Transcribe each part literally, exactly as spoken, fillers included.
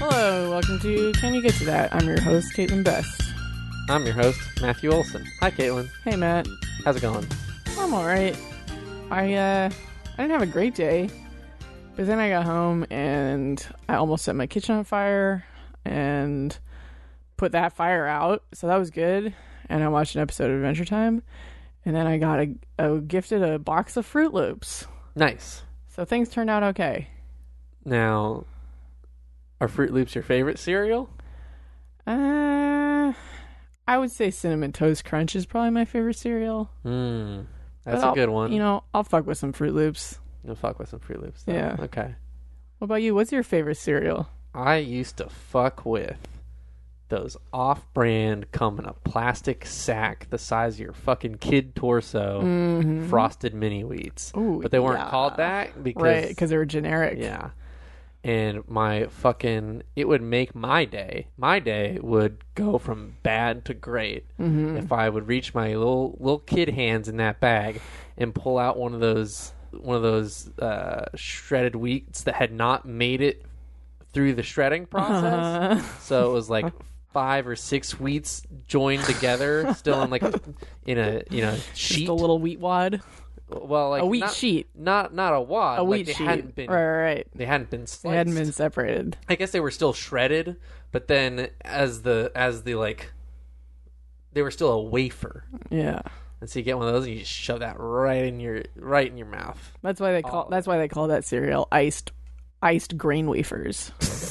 Hello, welcome to Can You Get To That? I'm your host, Caitlin Best. I'm your host, Matthew Olson. Hi, Caitlin. Hey, Matt. How's it going? I'm alright. I, uh, I didn't have a great day, but then I got home and I almost set my kitchen on fire and put that fire out, so that was good. And I watched an episode of Adventure Time, and then I got a, a gifted a box of Fruit Loops. Nice. So things turned out okay. Now, are Fruit Loops your favorite cereal? Uh, I would say Cinnamon Toast Crunch is probably my favorite cereal. Mmm, that's But a I'll- good one. You know, I'll fuck with some Fruit Loops. You'll fuck with some Fruit Loops, though. Yeah. Okay. What about you? What's your favorite cereal? I used to fuck with those off-brand, come in a plastic sack the size of your fucking kid torso, Mm-hmm. frosted mini wheats. Ooh, But they weren't yeah. called that because... Right, because they were generic. Yeah. And my fucking... It would make my day. My day would go from bad to great Mm-hmm. if I would reach my little little kid hands in that bag and pull out one of those one of those uh, shredded wheats that had not made it through the shredding process. Uh, So it was like five or six wheats joined together, still in like a, in a you know sheet. just a little wheat wad. Well, like a wheat not, sheet. not not a wad. A like wheat they sheet. hadn't been right, right, right. they hadn't been sliced. They hadn't been separated. I guess they were still shredded, but then as the as the like they were still a wafer. Yeah. And so you get one of those and you just shove that right in your right in your mouth. That's why they call Oh. that's why they call that cereal iced iced grain wafers.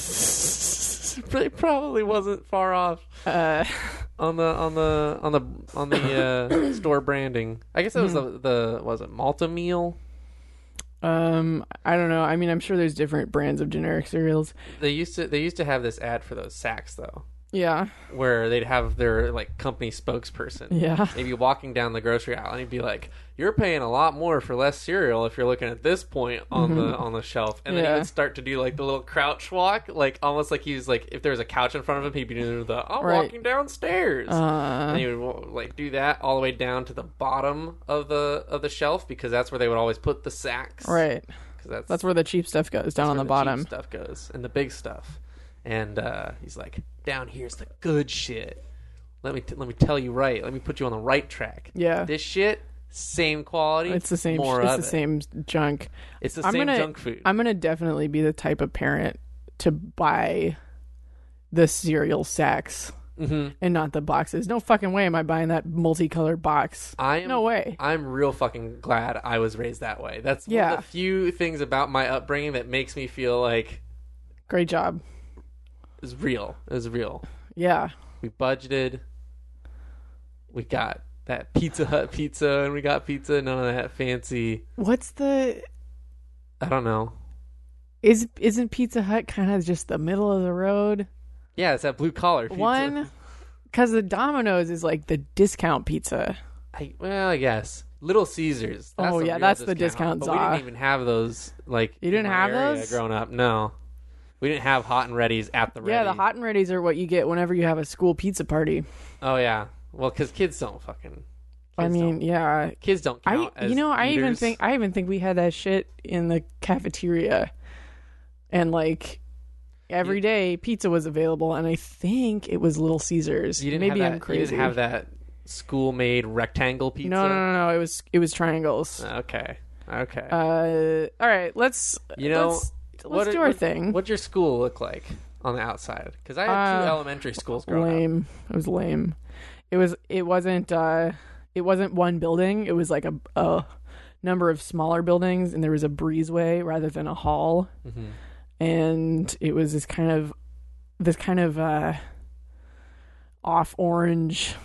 It probably wasn't far off Uh on the on the on the on the uh, store branding. I guess it was the the was it Malta meal. um I don't know. I mean, I'm sure there's different brands of generic cereals. They used to they used to have this ad for those sacks though, Yeah. where they'd have their like company spokesperson. Yeah. They'd be walking down the grocery aisle and he'd be like, "You're paying a lot more for less cereal if you're looking at this point on the on the shelf." And then Yeah. he would start to do like the little crouch walk, like almost like he's like if there was a couch in front of him, he'd be doing the I'm Right. walking downstairs. Uh and he would like do that all the way down to the bottom of the of the shelf because that's where they would always put the sacks. right. Because that's That's where the cheap stuff goes, down on where the cheap bottom. stuff goes and the big stuff. And uh, he's like, "Down here's the good shit. Let me t- let me tell you right. Let me put you on the right track. Yeah. This shit, same quality. It's the same More it's of the it. same junk. It's the I'm same gonna- junk food. I'm going to definitely be the type of parent to buy the cereal sacks hmm and not the boxes. No fucking way am I buying that multicolored box. I am, No way. I'm real fucking glad I was raised that way. That's one Yeah. of the few things about my upbringing that makes me feel like Great job. it's real. It was real. Yeah. We budgeted. We got that Pizza Hut pizza, and we got pizza. None of that fancy. What's the I don't know. is isn't Pizza Hut kind of just the middle of the road? Yeah, it's that blue collar pizza. One, because the Domino's is like the discount pizza. I, well, I guess Little Caesars. That's Oh, a yeah, real that's the discount. discount But we czar. didn't even have those. Like You didn't in my have area those? growing up. No, we didn't have hot and readies at the ready. Yeah, the hot and readies are what you get whenever you have a school pizza party. Oh yeah, well, because kids don't fucking. Kids I mean, don't, yeah. kids don't I count. as you know I even eaters. think I even think we had that shit in the cafeteria, and like every You- day pizza was available, and I think it was Little Caesars. you didn't Maybe have that, I'm crazy. You didn't have that school-made rectangle pizza. No, no, no, no. It was it was triangles. Okay, okay. Uh, all right, let's you know, let's, what let's are- do our what- thing. What'd your school look like on the outside? Because I had two Uh, elementary schools growing up. Lame. It was lame. It was. It wasn't. Uh, it wasn't one building. It was like a, a number of smaller buildings, and there was a breezeway rather than a hall. hmm And it was this kind of this kind of uh, off orange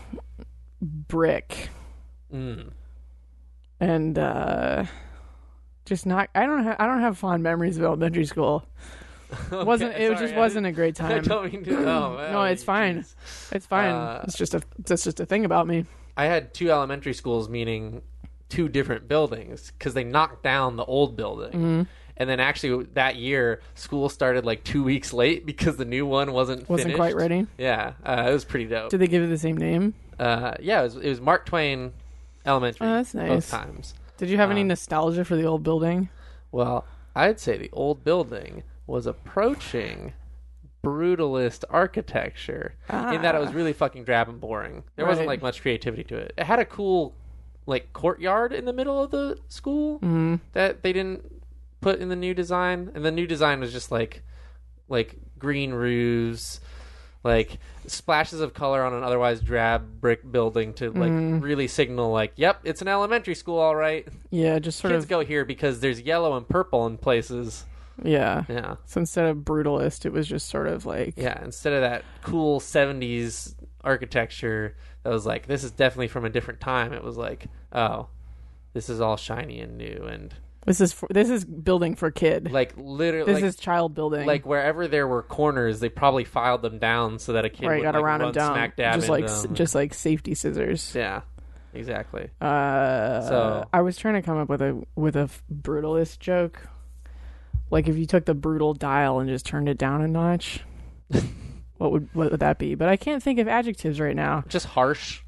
brick, Mm. and uh, just not. I don't. Ha- I don't have fond memories of elementary school. It wasn't. Okay, It sorry, just I wasn't a great didn't- I time. don't mean to. Oh, man, No, it's fine. geez. It's fine. Uh, it's just a. That's just a thing about me. I had two elementary schools, meaning two different buildings, because they knocked down the old building. Mm-hmm. And then actually that year, school started like two weeks late because the new one wasn't Wasn't finished. quite ready. Yeah, uh, it was pretty dope. Did they give it the same name? Uh, yeah, it was, it was Mark Twain Elementary. Oh, that's nice. Both times. Did you have any Um, nostalgia for the old building? Well, I'd say the old building was approaching brutalist architecture Ah. in that it was really fucking drab and boring. There wasn't Right. like much creativity to it. It had a cool like courtyard in the middle of the school Mm-hmm. that they didn't put in the new design, and the new design was just like like green roofs, like splashes of color on an otherwise drab brick building to like Mm. really signal like, yep, it's an elementary school, all right. Yeah, just sort Kids of. go here because there's yellow and purple in places. Yeah. Yeah. So instead of brutalist, it was just sort of like. Yeah, instead of that cool seventies architecture that was like, this is definitely from a different time, it was like, oh, this is all shiny and new and This is for, this is building for kid. like literally This like, is child building. like wherever there were corners, they probably filed them down so that a kid right, would got to like, round them run down, smack dab just like into s- them. just like safety scissors. Yeah, exactly. Uh, So- I was trying to come up with a with a f- brutalist joke. Like if you took the brutal dial and just turned it down a notch, what would what would that be? But I can't think of adjectives right now. Just harsh.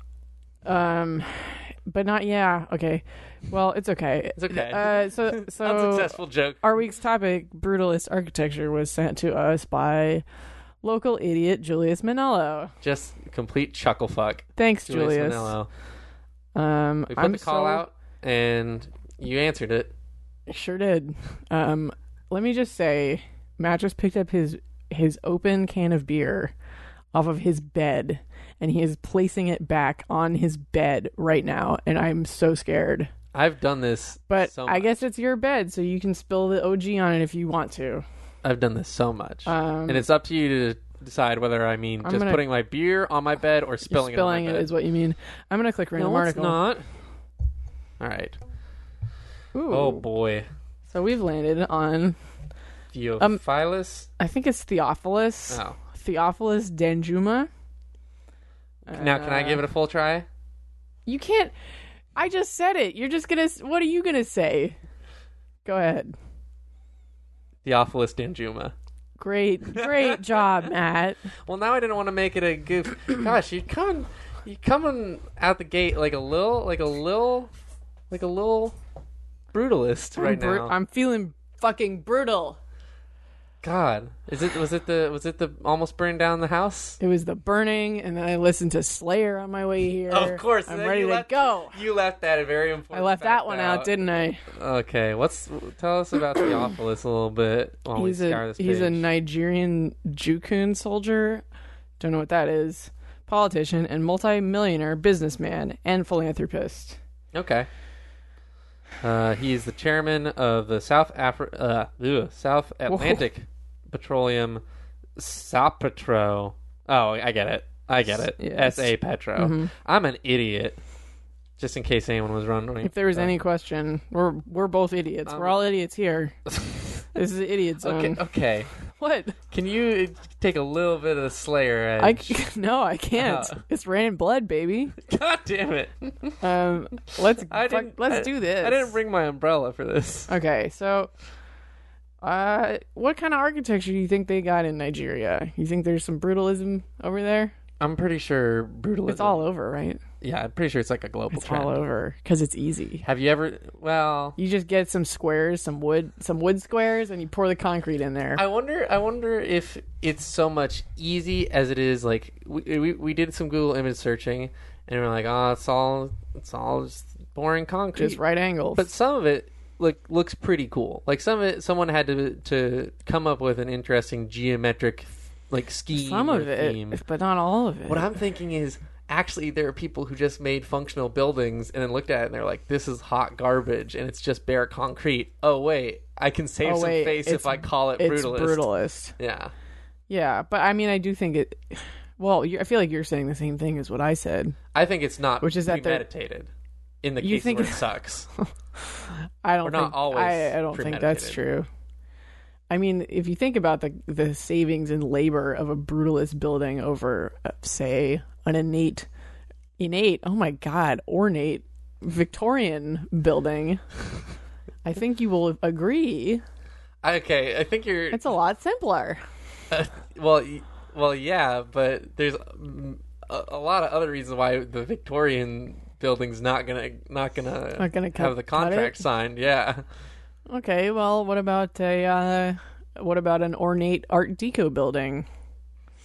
Um, but not yeah. Okay, well it's okay. It's okay. Uh, so so Unsuccessful joke. our week's topic, brutalist architecture, was sent to us by local idiot Julius Manello. Just complete chuckle fuck. Thanks, Julius Julius. Manello. Um, We put I'm the call so- out, and you answered it. Sure did. Um, let me just say, Matt just picked up his his open can of beer off of his bed, and he is placing it back on his bed right now, and I'm so scared. I've done this, But so I much. guess it's your bed, so you can spill the O G on it if you want to. I've done this so much, Um, and it's up to you to decide whether I mean I'm just gonna- putting my beer on my bed or spilling, spilling it on it my bed. is what you mean. I'm gonna click random No, article. it's not. All right. Ooh. Oh boy, So we've landed on. Theophilus. I think it's Theophilus. oh, Theophilus Danjuma. now can I give it a full try? You can't. I just said it. You're just gonna. What are you gonna say? Go ahead. Theophilus Danjuma. Great, great job, Matt. Well, now I didn't want to make it a goof. Gosh, you coming, you coming out the gate like a little, like a little, like a little brutalist right I'm, bru- now. I'm feeling fucking brutal. God, is it? Was it the? Was it the almost burned down the house? It was the burning, and then I listened to Slayer on my way here. Of course, I'm then ready you to left- go. You left that a very important. I left fact that one out, didn't I? Okay, what's tell us about Theophilus a little bit while He's we a scour this page. he's a Nigerian Jukun soldier. Don't know what that is. Politician and multi-millionaire businessman and philanthropist. Okay. Uh, he is the chairman of the South Afri- uh, ugh, South Atlantic Petroleum Sapetro. Oh, I get it. I get it. Yes. S A Petro. Mm-hmm. I'm an idiot. Just in case anyone was wondering. If there was Uh, any question, we're we're both idiots. Um, we're all idiots here. This is idiot zone. Okay. Okay. What? Can you take a little bit of the Slayer I edge? no, I can't. Uh. It's raining blood, baby. God damn it! Um, let's I fuck- didn't. let's I- do this. I didn't bring my umbrella for this. Okay, so, uh, what kind of architecture do you think they got in Nigeria? You think there's some brutalism over there? I'm pretty sure brutalism. It's all over, right? Yeah, I'm pretty sure it's like a global It's trend. all over because it's easy. Have you ever? Well, You just get some squares, some wood, some wood squares, and you pour the concrete in there. I wonder. I wonder if it's so much easy as it is. Like we we, we did some Google image searching, and we're like, oh, it's all it's all just boring concrete. Just right angles. But some of it like looks pretty cool. Like some of it, someone had to to come up with an interesting geometric like scheme. some or of it, theme. but not all of it. What I'm thinking is. Actually, there are people who just made functional buildings and then looked at it and they're like, this is hot garbage and it's just bare concrete. Oh, wait, I can save Oh, some wait, face it's- if I call it it's brutalist. brutalist. Yeah. Yeah, but I mean, I do think it. Well, you I feel like you're saying the same thing as what I said. I think it's not Which is that they're- premeditated in the You case think- where it sucks. I don't Or not think always I, I don't think that's premeditated. true. I mean, if you think about the the savings in labor of a brutalist building over, uh, say, an innate, innate, oh my god, ornate Victorian building, I think you will agree Okay, I think you're... it's a lot simpler. well, y- well, yeah, but there's mm, a, a lot of other reasons why the Victorian building's not gonna not gonna, Not gonna cut- have the cut it? contract signed. Yeah. Okay, well, what about a uh, what about an ornate Art Deco building?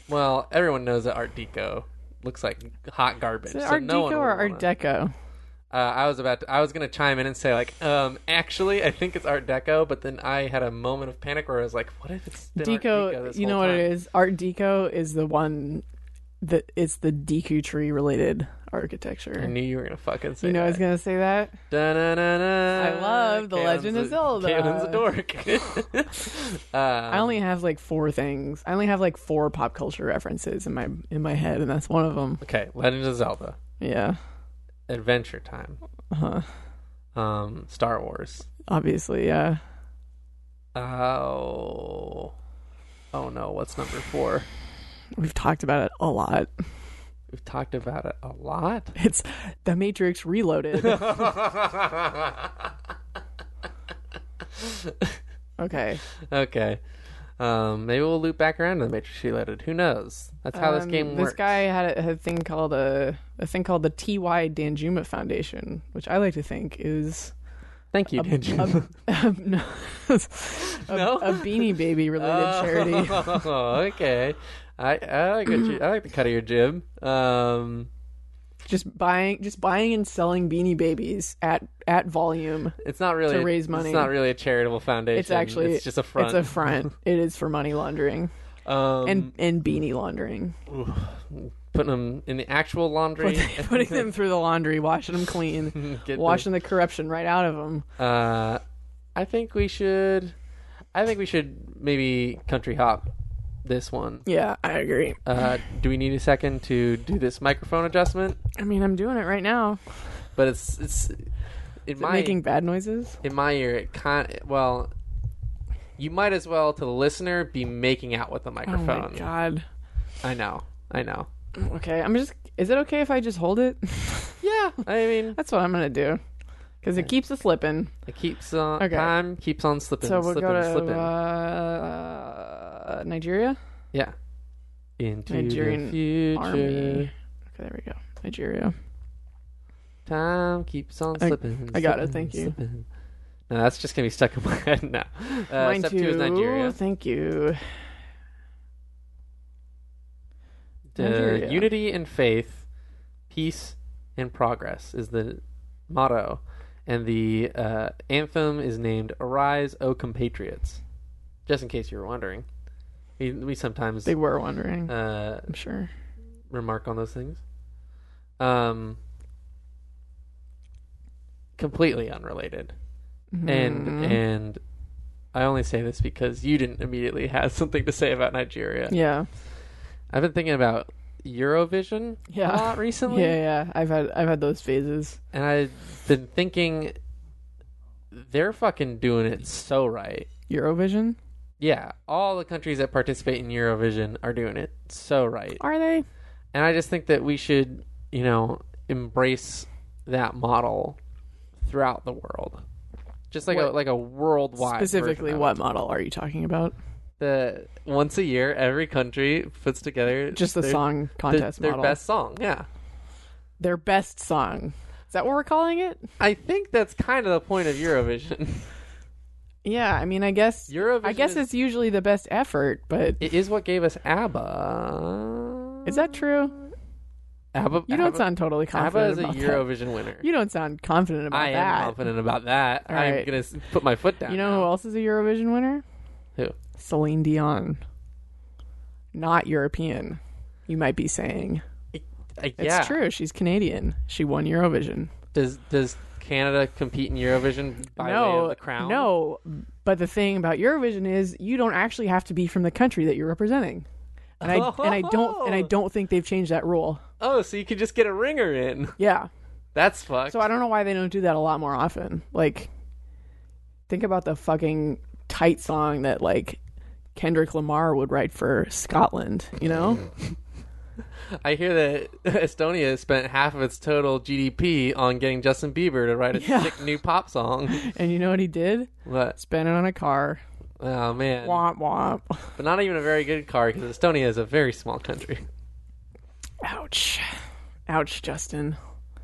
Well, everyone knows that Art Deco looks like hot garbage. Is it so Art no Deco one or would Art wanna- Deco? Uh, I was about to, I was gonna chime in and say like, um, actually, I think it's Art Deco, but then I had a moment of panic where I was like, what if it's been Art Deco, Deco this you know whole what time? it is? Art Deco is the one that it's the Deku tree related architecture. I knew you were gonna fucking say You know, I was that. gonna say that. Da-na-na-na. I love The Legend of a- Zelda. Caitlin's a dork. um, I only have like four things. I only have like four pop culture references in my in my head, and that's one of them. okay. Legend of Zelda, Yeah, Adventure Time, uh-huh. um, Star Wars. Obviously, yeah. Oh, oh no! What's number four? We've talked about it a lot. We've talked about it a lot. It's The Matrix Reloaded. Okay. Okay. Um, maybe we'll loop back around to the Matrix Reloaded. Who knows? That's how this Um, game This works. guy had a, had a thing called a a thing called the T Y Danjuma Foundation, which I like to think is Thank you, a, Danjuma. a, a, no, a, No? a Beanie Baby related charity. Oh, okay. I I like what you, I like the cut of your jib. Um, Just buying, just buying and selling Beanie Babies at at volume. it's not really To raise money. It's not really a charitable foundation. It's actually it's just a front. It's a front. It is for money laundering um, and and beanie laundering. putting them in the actual laundry, Put- putting them through the laundry, washing them clean, Get washing the corruption right out of them. the- uh, I think we should. I think we should maybe country hop this one. Yeah, I agree. Uh, do we need a second to do this microphone adjustment? I mean, I'm doing it right now. But it's it's in Is it my making bad noises? in my ear. It kind well, you might as well to the listener be making out with the Oh microphone. my god. I know, I know. Okay, I'm just. Is it okay if I just hold it? Yeah, I mean, That's what I'm gonna do. Because it keeps us slipping. it keeps on Okay. time keeps on slipping, So we'll slipping, go to slipping. uh, Nigeria. Yeah, into Nigerian the future. Army. Okay, there we go. Nigeria. Time keeps on I- slipping. I got it, slipping, thank you. slipping. No, that's just gonna be stuck in my head now. Uh, Mine step too. two is Nigeria. Thank you. Uh, Nigeria. unity and faith, peace and progress is the motto, and the uh, anthem is named "Arise, O Compatriots." Just in case you were wondering, we we sometimes They were wondering. uh, I'm sure. remark on those things. Um, completely unrelated, and Mhm. and I only say this because you didn't immediately have something to say about Nigeria. Yeah. I've been thinking about Eurovision Yeah. a lot recently. Yeah, yeah. I've had I've had those phases. And I've been thinking they're fucking doing it so right. Eurovision? Yeah, all the countries that participate in Eurovision are doing it so right. Are they? And I just think that we should, you know, embrace that model throughout the world. Just like a What- like a worldwide Specifically, version of what it. model are you talking about? The once a year every country puts together Just the their, song their, contest their model. best song. Yeah. Their best song. Is that what we're calling it? I think that's kind of the point of Eurovision. Yeah, I mean, I guess Eurovision I guess is- it's usually the best effort, but It is what gave us ABBA. is that true? ABBA? You don't ABBA, sound totally ABBA confident is a about that. Eurovision winner. You don't sound confident about I am that. confident about that. All I'm right. gonna s- put my foot down. You know who now. else is a Eurovision winner? Who? Celine Dion. Not European. You might be saying. Uh, It's yeah. true. She's Canadian. She won Eurovision. Does Does Canada compete in Eurovision by way no, of the crown? no. But the thing about Eurovision is you don't actually have to be from the country that you're representing. And I and I don't and I don't think they've changed that rule. Oh, so you could just get a ringer in. Yeah. That's fucked. So I don't know why they don't do that a lot more often. Like, think about the fucking tight song that like Kendrick Lamar would write for Scotland. You know? I hear that Estonia spent half of its total G D P on getting Justin Bieber to write a Yeah. sick new pop song. And you know what he did? What? Spent it on a car. Oh man. Womp womp. But not even a very good car because Estonia is a very small country. Ouch. Ouch, Justin.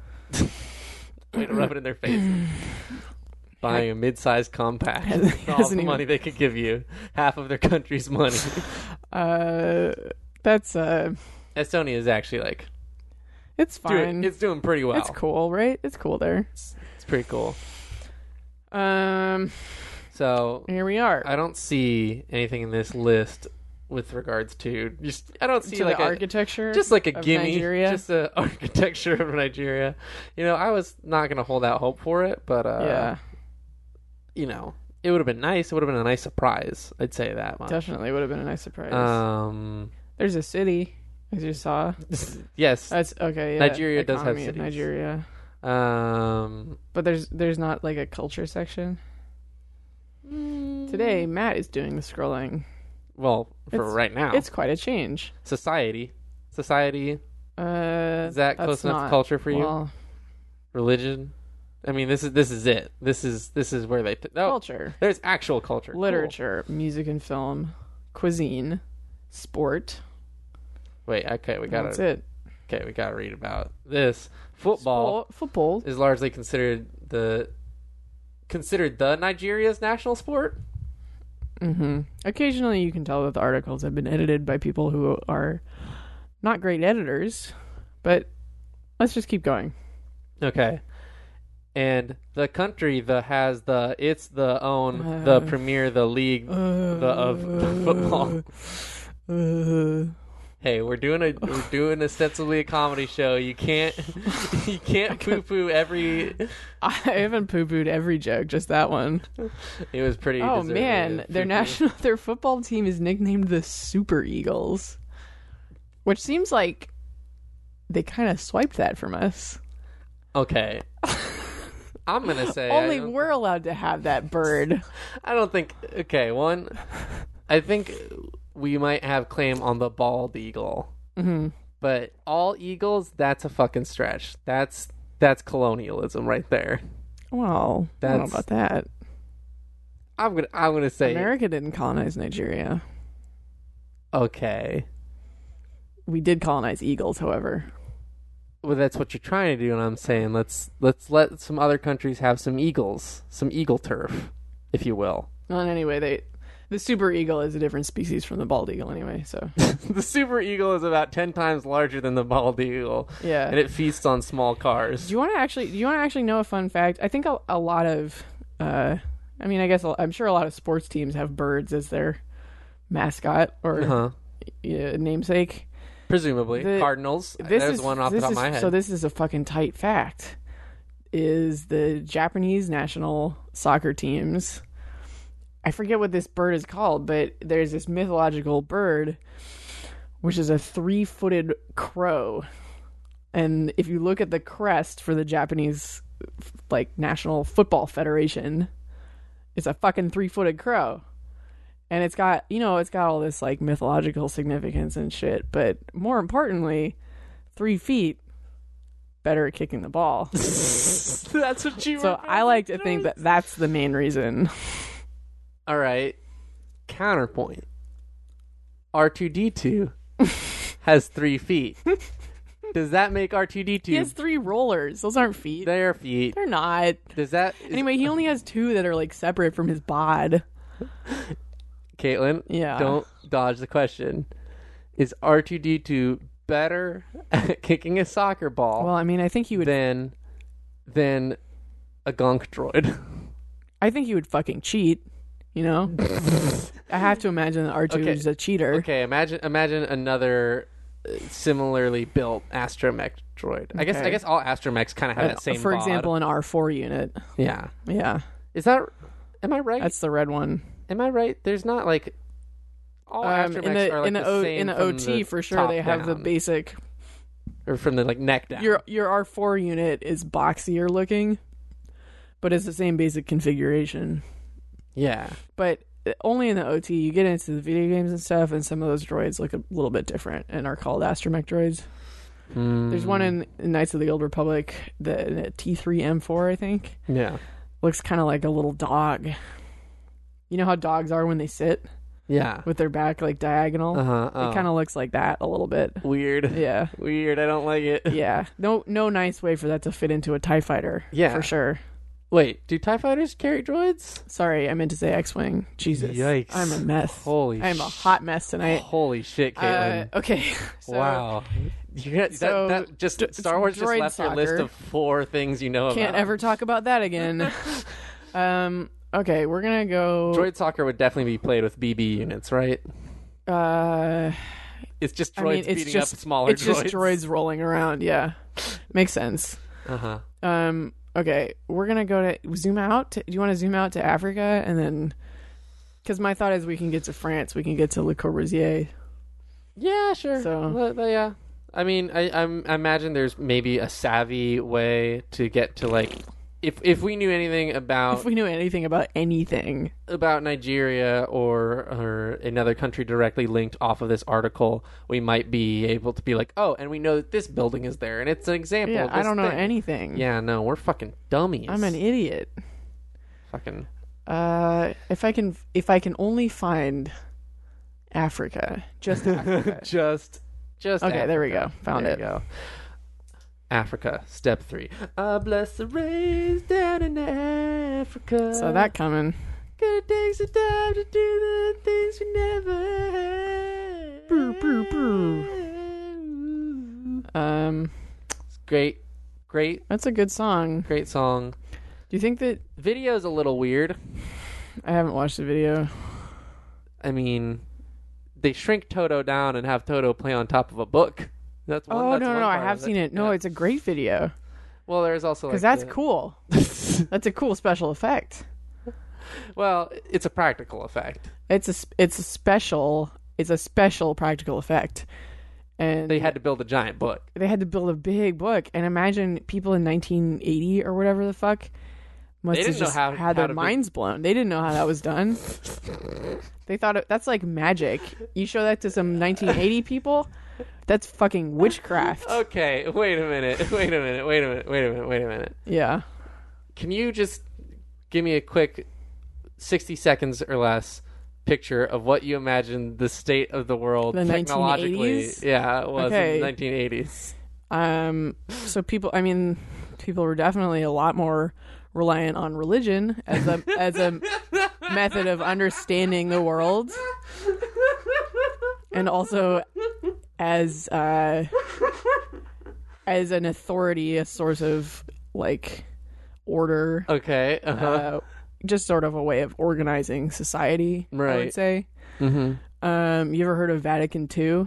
Way to rub it in their faces. Buying a mid-sized compact Hasn't for all hasn't the even- money they could give you, half of their country's money. Uh, That's uh, Estonia is actually like it's fine. doing, it's doing pretty well. It's cool, right? It's cool there. It's, it's pretty cool. Um, so here we are. I don't see anything in this list with regards to just. I don't see to like the a, architecture, just like a of gimme, Nigeria. just the architecture of Nigeria. You know, I was not gonna hold out hope for it, but uh, yeah, you know, it would have been nice. It would have been a nice surprise. I'd say that much. definitely would have been a nice surprise. Um, There's a city, as you saw. yes, That's okay. Yeah, Nigeria does have economy of cities. Nigeria, um, but there's there's not like a culture section. Today, Matt is doing the scrolling. well, for It's- right now, It's quite a change. society, society. Uh, Is that that's close enough not- to culture for you? Well, Religion. I mean, this is this is it. This is this is where they. No, culture, there's actual culture. Cool. literature, music and film, cuisine, sport. Wait, okay, we gotta. That's it. Okay, we gotta read about this. Football Sport, football. is largely considered the considered the Nigeria's national sport. Mm-hmm. Occasionally, you can tell that the articles have been edited by people who are not great editors, but let's just keep going. Okay, and the country that has the it's the own the Uh, premier the league the of football. Uh, Hey, we're doing a we're doing ostensibly a comedy show. You can't you can't poo poo every. I haven't poo-pooed every joke, just that one. It was pretty. Oh deserving man, of their poo-poo. national their football team is nicknamed the Super Eagles, which seems like they kind of swiped that from us. Okay, I'm gonna say I Only don't- we're allowed to have that bird. I don't think. Okay, one. I think we might have claim on the bald eagle, Mm-hmm. but all eagles. That's a fucking stretch. That's that's colonialism right there. Well, I don't know That's- about that. I'm gonna I'm gonna say America didn't colonize Nigeria. okay. We did colonize eagles, however. Well, that's what you're trying to do, and I'm saying let's let's let some other countries have some eagles, some eagle turf, if you will. Well, anyway, they the super eagle is a different species from the bald eagle, anyway. So The super eagle is about ten times larger than the bald eagle, yeah. and it feasts on small cars. Do you want to actually? Do you want to actually know a fun fact? I think a, a lot of, uh, I mean, I guess a- I'm sure a lot of sports teams have birds as their mascot or Uh-huh. uh, namesake. Presumably, The- Cardinals. This There's is one off the this top is, of my head. So this is a fucking tight fact. Is the Japanese national soccer teams? I forget what this bird is called, but there's this mythological bird, which is a three-footed crow. And if you look at the crest for the Japanese, like, National Football Federation, it's a fucking three-footed crow. And it's got, you know, it's got all this, like, mythological significance and shit. But more importantly, three feet, better at kicking the ball. That's what you. So were I like to think that that's the main reason. All right. Counterpoint. R two D two has three feet. Does that make R two D two He has three rollers. Those aren't feet. their feet? They're not. Does that is- Anyway, he only has two that are, like, separate from his bod. Caitlin? Yeah. Don't dodge the question. Is R two D two better at kicking a soccer ball Well, I mean, I think he would. than than a gonk droid? I think he would fucking cheat. You know. I have to imagine that R two Okay. is a cheater. Okay, imagine imagine another uh, similarly built astromech droid. I guess I Okay. guess all astromechs kind of have Uh, that same. for bod. example, an R four unit. yeah. Yeah, Is that? Am I right? that's the red one. Am I right? There's not like all Um, astromechs in the are like in the, the o, same in the from O T the for sure top they have the down. basic. or from the like neck down. Your your R four unit is boxier looking, but it's the same basic configuration. yeah. But only in the O T. You get into the video games and stuff, and some of those droids look a little bit different and are called astromech droids. There's one in, in Knights of the Old Republic, the T three M four, I think. Yeah. Looks kind of like a little dog. You know how dogs are when they sit Yeah. with their back like diagonal? Uh huh. It kind of looks like that a little bit. weird. Yeah. Weird. I don't like it. Yeah. No no nice way for that to fit into a TIE fighter. Yeah. For sure. Wait, do TIE fighters carry droids? Sorry, I meant to say X-Wing. Jesus. Yikes. I'm a mess. Holy I'm a sh- hot mess tonight. Holy shit, Caitlin. Uh, okay. So, wow. You're, that, so that just d- Star Wars just droid left your soccer. list of four things you know about. Can't ever talk about that again. um. Okay, we're gonna go. Droid soccer would definitely be played with B B units, right? Uh, It's just droids I mean, it's beating just up smaller it's droids. just droids rolling around. Yeah, makes sense. Uh huh. Um. Okay, we're gonna go to zoom out. To, do you want to zoom out to Africa and then? Because my thought is we can get to France. We can get to Le Corbusier. Yeah, sure. So- Well, well, yeah. I mean, I, I'm, I imagine there's maybe a savvy way to get to like, if if we knew anything about If we knew anything about anything, about Nigeria or or another country directly linked off of this article, we might be able to be like, oh, and we know that this building is there, and it's an example. yeah, of I this don't know thing. anything. Yeah, no, we're fucking dummies. I'm an idiot. fucking. Uh, if I can, if I can only find Africa, just Africa. just just Okay, there we Africa. go. Found There it. you go. Africa, step three. I bless the rains down in Africa. So that coming. Gonna take some time to do the things we never had. Brr, brr, Um, It's great, great, that's a good song. great song. Do you think that Video's a little weird. I haven't watched the video? I mean, they shrink Toto down and have Toto play on top of a book. That's one, Oh that's no, one no, no! I part have of seen it. No, Yeah. it's a great video Well, there's also like because that's the- cool. That's a cool special effect. Well, it's a practical effect. It's a sp- it's a special it's a special practical effect, and They had to build a giant book. they had to build a big book. And imagine people in nineteen eighty or whatever the fuck must They have didn't know just how- had how their to be- minds blown. They didn't know how that was done. They thought it, that's like magic. You show that to some nineteen eighty people, that's fucking witchcraft. Okay, wait a minute. Wait a minute. Wait a minute. Wait a minute. Wait a minute. Yeah. Can you just give me a quick sixty seconds or less picture of what you imagine the state of the world The technologically? nineteen eighties? Yeah, it was Okay. in the nineteen eighties. Um. So people, I mean, people were definitely a lot more reliant on religion as a as a method of understanding the world, and also as uh, as an authority, a source of like order, Okay. Uh-huh. uh, just sort of a way of organizing society. I Right. would say. mm-hmm. Um, you ever heard of Vatican Two?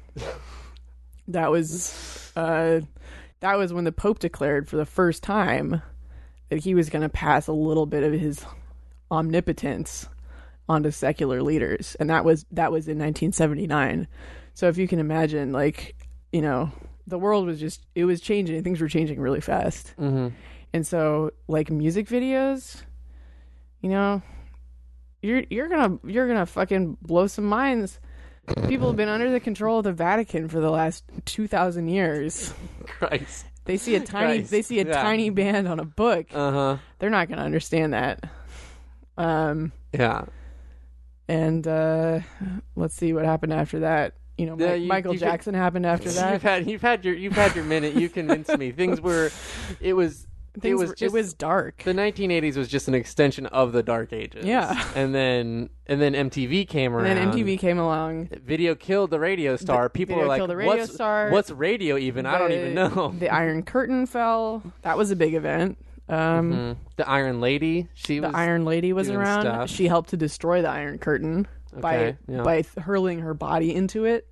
That was, uh, that was when the Pope declared for the first time that he was going to pass a little bit of his omnipotence onto secular leaders, and that was that was in nineteen seventy-nine. So if you can imagine, like, you know, the world was just it was changing. Things were changing really fast, Mm-hmm. and so like music videos, you know, you're you're gonna you're gonna fucking blow some minds. People have been under the control of the Vatican for the last two thousand years. Christ. They see a tiny Christ. they see a Yeah. tiny band on a book. Uh-huh. They're not gonna understand that. Um, Yeah. and uh, let's see what happened after that. You know, Yeah, Mi- you- Michael you- Jackson happened after that. You've had you've had your you've had your minute. You convinced me. Things were it was Things it was were- just it was dark. the nineteen eighties was just an extension of the Dark Ages. Yeah. And then and then M T V came around. And then M T V came along. Video killed the radio star. The- People video were like, killed the radio "What's star." what's radio even? I don't The- even know." The Iron Curtain fell. That was a big event. Um, Mhm. The Iron Lady. She The was Iron Lady was doing around. stuff. She helped to destroy the Iron Curtain by Okay, yeah. by th- hurling her body into it.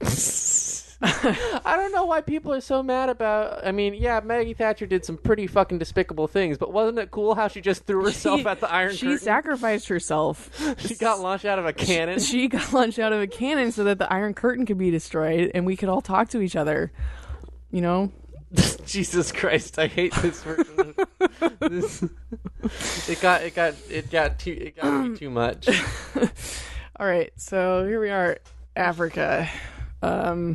I don't know why people are so mad about. I mean, yeah, Maggie Thatcher did some pretty fucking despicable things, but wasn't it cool how she just threw herself She- at the Iron She Curtain? sacrificed herself. She got launched out of a cannon. She got launched out of a cannon so that the Iron Curtain could be destroyed and we could all talk to each other. You know? Jesus Christ, I hate this version. of this. It got it got it got too it got to be too much. All right, so here we are, Africa. Um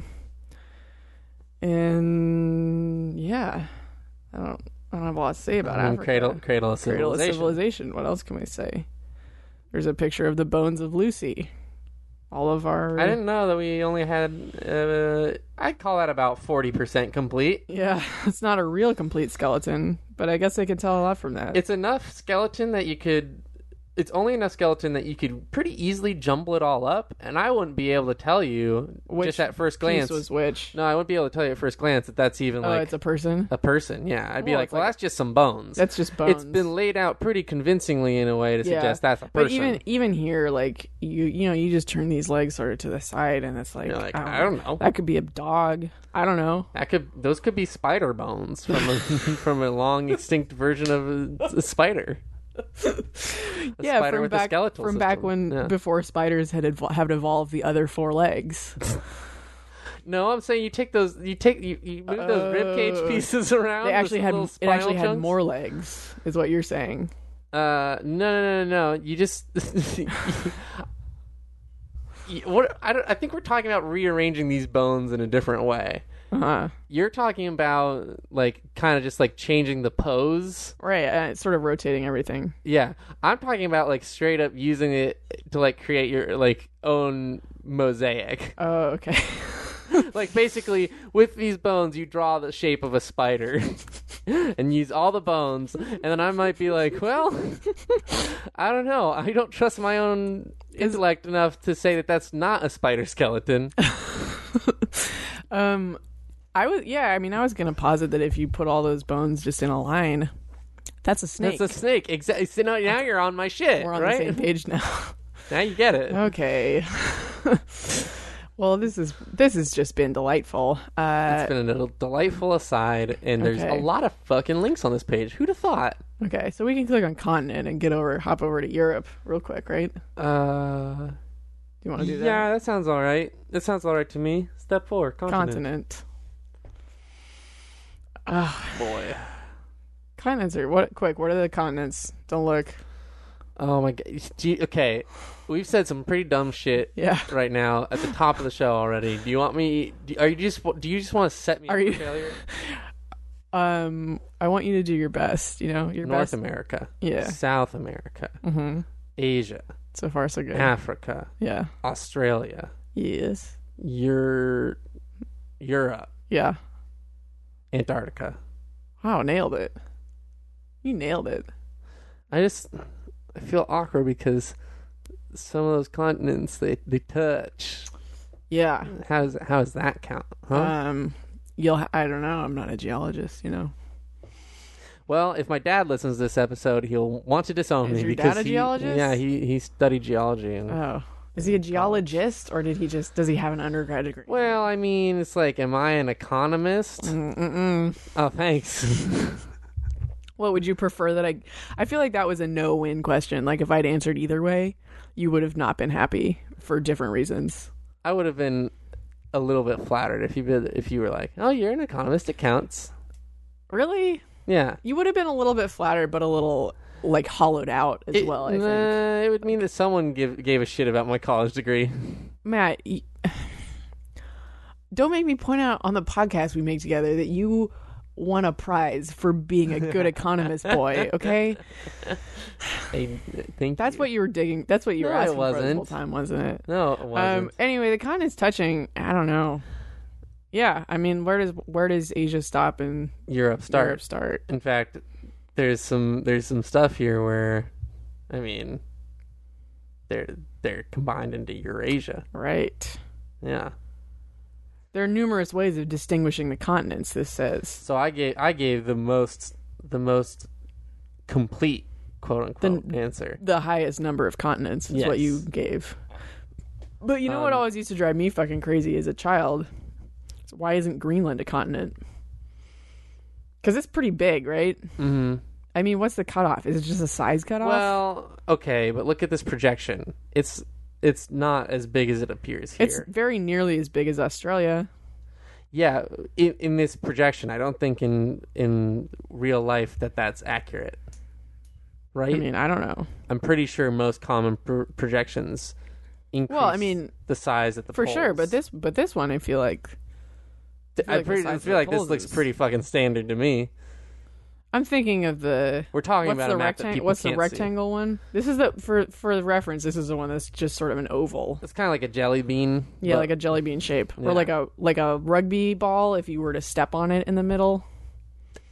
and yeah. I don't I don't have a lot to say about Um, Africa. Cradle Cradle of Cradle of Civilization. civilization. What else can we say? There's a picture of the bones of Lucy. All of our I didn't know that we only had. Uh, I'd call that about forty percent complete. Yeah, it's not a real complete skeleton, but I guess I can tell a lot from that. It's enough skeleton that you could... It's only enough skeleton that you could pretty easily jumble it all up, and I wouldn't be able to tell you which just at first glance. piece was which? No, I wouldn't be able to tell you at first glance that that's even Oh, like it's a person? a person. Yeah, I'd be Well, like, it's well, like- that's just some bones. That's just bones. It's been laid out pretty convincingly in a way to Yeah. suggest that's a But person. even even here, like you you know, you just turn these legs sort of to the side, and it's like, You're like, I, don't I don't know. That could be a dog. I don't know. That could those could be spider bones from a from a long extinct version of a, a spider. A Yeah, spider from with a back skeletal from back system. when Yeah. before spiders had evol- have evolved the other four legs. No, I'm saying you take those, you take you, you move those rib cage Uh, pieces around. They those actually had little it actually spinal had chunks. more legs, is what you're saying. Uh, no, no, no, no. You just. You- what I don't. I think we're talking about rearranging these bones in a different way. Uh-huh. You're talking about like kind of just like changing the pose. Right, uh, it's sort of rotating everything. Yeah, I'm talking about like straight up using it to like create your like own mosaic. Oh, okay. Like basically with these bones you draw the shape of a spider and use all the bones, and then I might be like, well, I don't know, I don't trust my own intellect enough to say that that's not a spider skeleton. um I was yeah, I mean I was going to posit that if you put all those bones just in a line, that's a snake. That's a snake. Exactly. So now, now you're on my shit. We're on right? the same page now. Now you get it. Okay. Well, this is this has just been delightful. Uh, It's been a little delightful aside, and there's Okay. a lot of fucking links on this page. Who'd have thought? okay, so we can click on continent and get over, hop over to Europe real quick, right? Do Uh, you want to do that? yeah, that sounds all right. That sounds all right to me. Step four, continent. Continent. Ah, Boy. continents are what? Quick, what are the continents? Don't look. Oh my god. Do you- okay, we've said some pretty dumb shit Yeah. right now at the top of the show already. Do you want me? Do, are you just? Do you just want to set me Are up you- for failure? Um, I want you to do your best. You know, your North best. America. Yeah. South America. Mm-hmm. Asia. So far, so good. Africa. Yeah. Australia. Yes. Your Europe. Yeah. Antarctica. Wow, nailed it. You nailed it. I just I feel awkward because some of those continents they, they touch. Yeah. How's how does that count? Huh? Um, you'll. Ha- I don't know. I'm not a geologist. You know. Well, if my dad listens to this episode, he'll want to disown Is me your because dad a he, geologist? yeah, he he studied geology and Oh, is he a geologist or did he just? Does he have an undergrad degree? well, I mean, it's like, am I an economist? Mm-mm. Oh, thanks. What would you prefer that I? I feel like that was a no-win question. Like if I'd answered either way, you would have not been happy for different reasons. I would have been a little bit flattered if you been, if you were like, oh, you're an economist, it counts. Really? Yeah. You would have been a little bit flattered, but a little like hollowed out as It, well. I think. nah, it would mean that someone give, gave a shit about my college degree. Matt, y- don't make me point out on the podcast we make together that you won a prize for being a good economist boy. Okay, I think that's what you were digging. That's what you were No, it asking for the whole wasn't. time, wasn't it? No, it wasn't. Um. Anyway, the continent's touching. I don't know. Yeah, I mean, where does where does Asia stop and Europe start. Europe start? In fact, there's some there's some stuff here where, I mean, they're they're combined into Eurasia. Right. Yeah. There are numerous ways of distinguishing the continents. This says So I gave I gave the most the most complete quote unquote The- answer. the highest number of continents is what Yes. you gave. But you know what Um, always used to drive me fucking crazy as a child? So why isn't Greenland a continent? Because it's pretty big, right? Mm-hmm. I mean, what's the cutoff? Is it just a size cutoff? Well, okay, but look at this projection. It's it's not as big as it appears here. it's very nearly as big as Australia. Yeah, in, in this projection, I don't think in in real life that that's accurate. Right? I mean, I don't know. I'm pretty sure most common pr- projections increase Well, I mean, the size at the for poles. sure, but this but this one I feel like Th- feel I, like the pretty, size I of feel the like this poles looks is- pretty fucking standard to me. I'm thinking of the We're talking what's about the a map that rectangle people what's the can't see. rectangle one? This is the for for the reference, this is the one that's just sort of an oval. It's kind of like a jelly bean. Yeah, but- like a jelly bean shape, Yeah. or like a like a rugby ball if you were to step on it in the middle.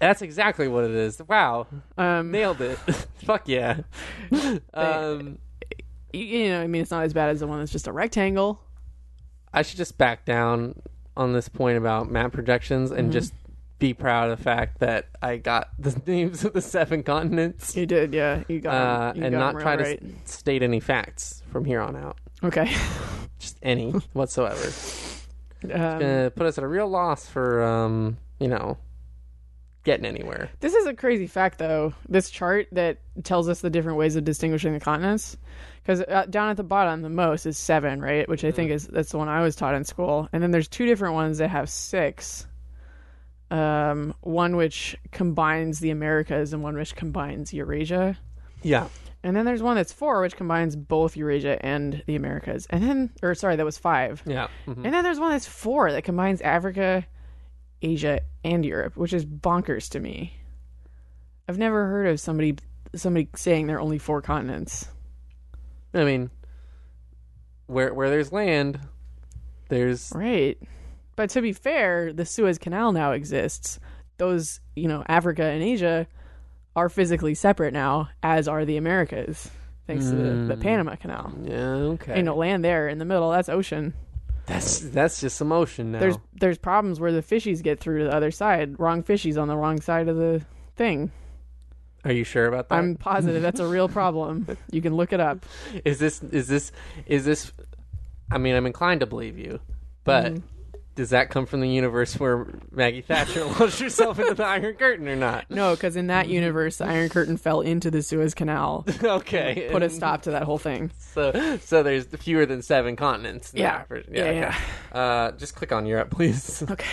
That's exactly what it is. Wow. Um, Nailed it. Fuck yeah. Um, you, you know, I mean, it's not as bad as the one that's just a rectangle. I should just back down on this point about map projections and Mm-hmm. just be proud of the fact that I got the names of the seven continents. You did, yeah. You got Uh, you and got not 'em try real to right. s- state any facts from here on out. Okay. Just any whatsoever. Um, Gonna put us at a real loss for, um, you know, getting anywhere. This is a crazy fact, though. This chart that tells us the different ways of distinguishing the continents, because uh, down at the bottom, the most is seven, right? Which I think is that's the one I was taught in school. And then there's two different ones that have six. Um, one which combines the Americas and one which combines Eurasia. Yeah. And then there's one that's four, which combines both Eurasia and the Americas. And then, or sorry, that was five. Yeah. Mhm. And then there's one that's four that combines Africa, Asia, and Europe, which is bonkers to me. I've never heard of somebody somebody saying there are only four continents. I mean, where where there's land, there's Right. But to be fair, the Suez Canal now exists. Those, you know, Africa and Asia are physically separate now, as are the Americas, thanks to the, the Panama Canal. yeah okay. Ain't no land there in the middle. That's ocean. That's that's just some ocean now. There's there's problems where the fishies get through to the other side. Wrong fishies on the wrong side of the thing. Are you sure about that? I'm positive that's a real problem. You can look it up. Is this is this is this? I mean, I'm inclined to believe you, but Mhm. does that come from the universe where Maggie Thatcher launched herself into the Iron Curtain or not? No, because in that universe, the Iron Curtain fell into the Suez Canal, Okay, put a stop to that whole thing. So so there's fewer than seven continents. Yeah. now. For- Yeah, okay. Uh, just click on Europe, please. Okay.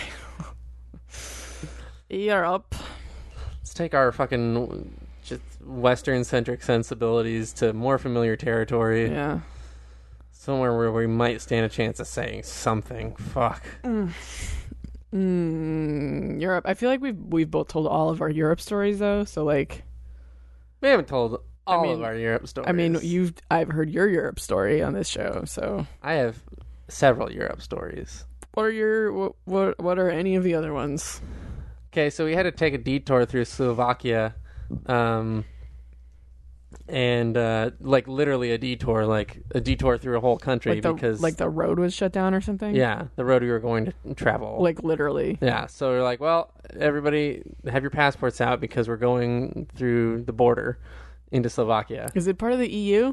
Europe. Let's take our fucking just Western centric sensibilities to more familiar territory. Yeah. Somewhere where we might stand a chance of saying something. Fuck. Mm, Europe. I feel like we've we've both told all of our Europe stories though. So like, We haven't told all mean- of our Europe stories. I mean, you've I've heard your Europe story on this show. So I have several Europe stories. what are your what what, what are any of the other ones? Okay, so we had to take a detour through Slovakia, um, and uh, like literally a detour, like a detour through a whole country Like the because, like the road was shut down or something. yeah, the road we were going to travel. Like literally. Yeah, so we're like, well, everybody have your passports out because we're going through the border into Slovakia. Is it part of the E U?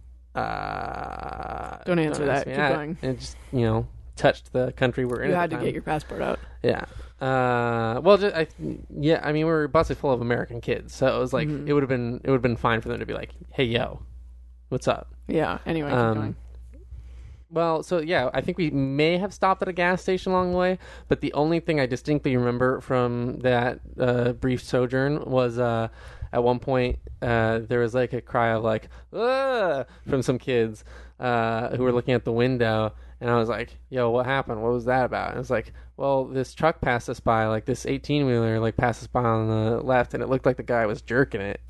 Uh, Don't answer ask that. me Keep going. It just, you know, touched the country we're in. You at had the to time. get your passport out. Yeah. Uh, well, just, I, yeah, I mean, we were busted full of American kids, so it was like, Mhm. it would have been, it would have been fine for them to be like, hey, yo, what's up? Yeah. Anyway, keep Um, going. Well, so yeah, I think we may have stopped at a gas station along the way, but the only thing I distinctly remember from that uh, brief sojourn was uh, at one point uh, there was like a cry of like "ah!" from some kids uh, who were looking at the window, and I was like, "Yo, what happened? What was that about?" And it was like, "Well, this truck passed us by, like this eighteen wheeler, like passed us by on the left, and it looked like the guy was jerking it."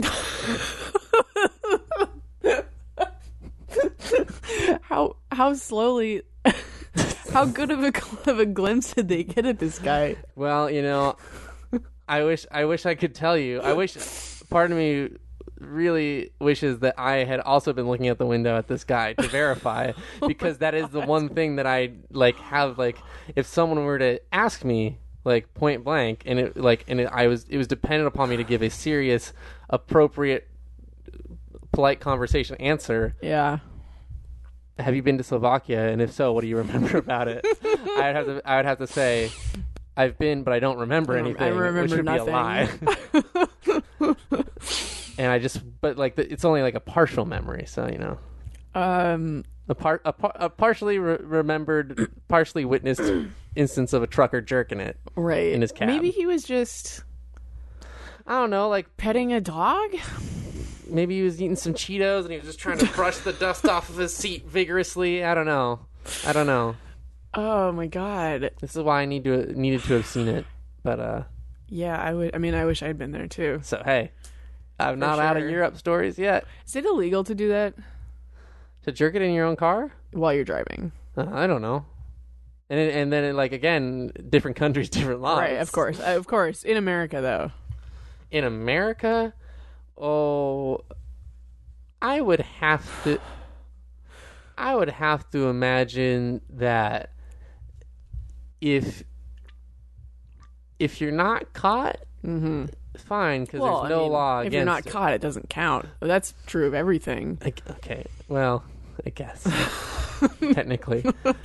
How how slowly, how good of a of a glimpse did they get at this guy? Well, you know, I wish I wish I could tell you. I wish part of me really wishes that I had also been looking out the window at this guy to verify because that is the one thing that I like have like if someone were to ask me like point blank and it like and it, I was it was dependent upon me to give a serious appropriate polite conversation answer. Yeah. Have you been to Slovakia? And if so, what do you remember about it? I'd have to. I would have to say, I've been, but I don't remember I don't- anything. I remember which would nothing. be a lie. And I just, but like, the, it's only like a partial memory, so you know, Um. a part, a, par, a partially re- remembered, partially witnessed instance of a trucker jerking it. Right. In his cab. Maybe he was just I don't know, like petting a dog. maybe he was eating some Cheetos and he was just trying to brush the dust off of his seat vigorously. I don't know. I don't know. Oh my god. This is why I need to needed to have seen it, but uh. Yeah, I would. I mean, I wish I'd been there too. So hey, I'm not out of sure. Europe stories yet. Is it illegal to do that To jerk it in your own car? while you're driving? Uh, I don't know. And it, and then it, like again, different countries, different laws. Right. Of course. Uh, of course. In America, though. in America, oh, I would have to. I would have to imagine that if if you're not caught, Mm-hmm. fine, because Well, there's I no mean, law if against you're not it. caught, it doesn't count. That's true of everything. Like, okay, well, I guess technically,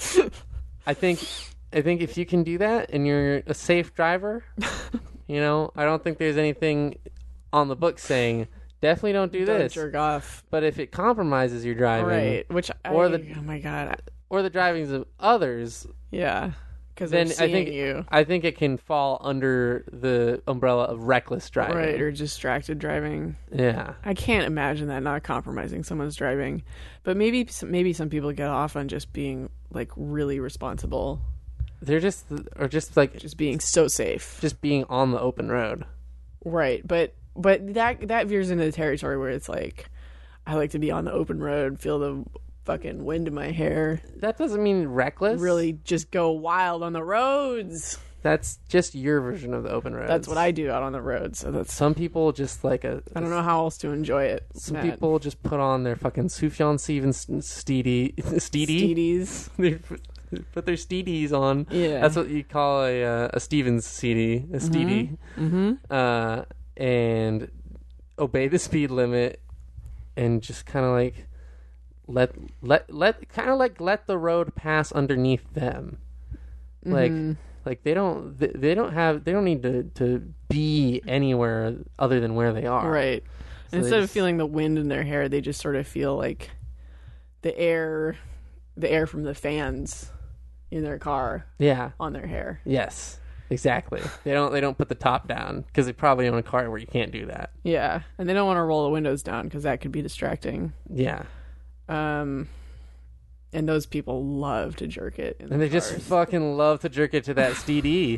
I think I think if you can do that and you're a safe driver, you know, I don't think there's anything on the book saying definitely don't do Don't this. jerk off. But if it compromises your driving, Right. Which or I, the- oh my god. or the drivings of others, Yeah. Because then they're I seeing think you. I think it can fall under the umbrella of reckless driving. Right, or distracted driving. Yeah. I can't imagine that not compromising someone's driving. But maybe maybe some people get off on just being like really responsible, They're just or just like just being so safe. just being on the open road. Right, but but that that veers into the territory where it's like I like to be on the open road, feel the fucking wind in my hair, That doesn't mean reckless. really just go wild on the roads. That's just your version of the open road. That's what I do out on the road. So that's Some people just like a. I don't know how else to enjoy it. Some Matt. people just put on their fucking Sufjan Stevens Steedy Steedy. Steedies. They put their Steedies on. Yeah. That's what you call a uh, a Stevens C D, a Steedy. Mm-hmm. Uh, and obey the speed limit, and just kind of like let let let kind of like let the road pass underneath them. Like Mhm. like they don't they, they don't have they don't need to to be anywhere other than where they are. Right. So Instead they of just- feeling the wind in their hair, they just sort of feel like the air, the air from the fans in their car Yeah. on their hair. Yes. Exactly. They don't they don't put the top down because they probably own a car where you can't do that. Yeah, and they don't want to roll the windows down because that could be distracting. Yeah. Um, and those people love to jerk it. In And they their just cars. fucking love to jerk it to that S T D.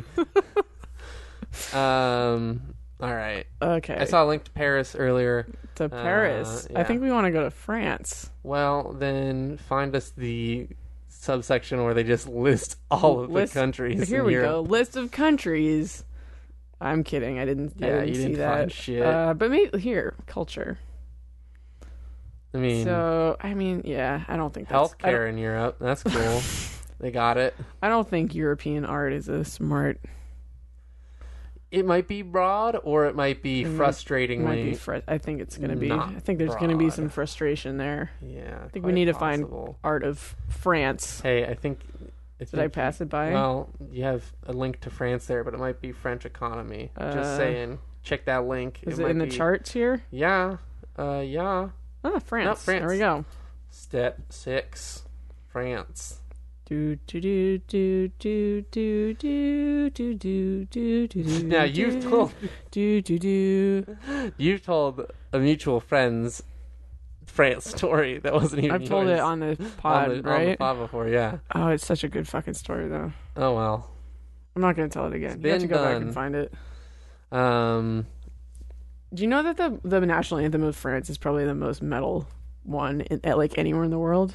um. All right. Okay. I saw a link to Paris earlier. to Paris. yeah. I think we want to go to France. Well, then find us the subsection where they just list all of List- the countries. Here in we Europe. go. List of countries. I'm kidding. I didn't. I Yeah, didn't you see didn't that. find shit. Uh, but maybe here culture. I mean, So I mean, yeah, I don't think that's, I don't, healthcare in Europe. That's cool. They got it. I don't think European art is a smart. It might be broad, or it might be It might- frustratingly. Might be fr- I think it's going to be. not I think there's going to be broad. some frustration there. Yeah, I think we need to find art of France. Hey, I think. I Did I think- pass it by? Well, you have a link to France there, but it might be French economy. Uh, Just saying. Check that link. is it, might in the be- charts here? Yeah. Uh, yeah. Ah, France. France. There we go. Step six, France. Do do do do do do do do do do do. Now you've do, told do do do. you've told a mutual friend's France story that wasn't even. I've told it yours. on the pod, on the, right? on the pod before. Yeah. Oh, it's such a good fucking story, though. Oh well. I'm not gonna tell it again. You have to been go back done. and find it. Um. Do you know that the the national anthem of France is probably the most metal one in, at like anywhere in the world?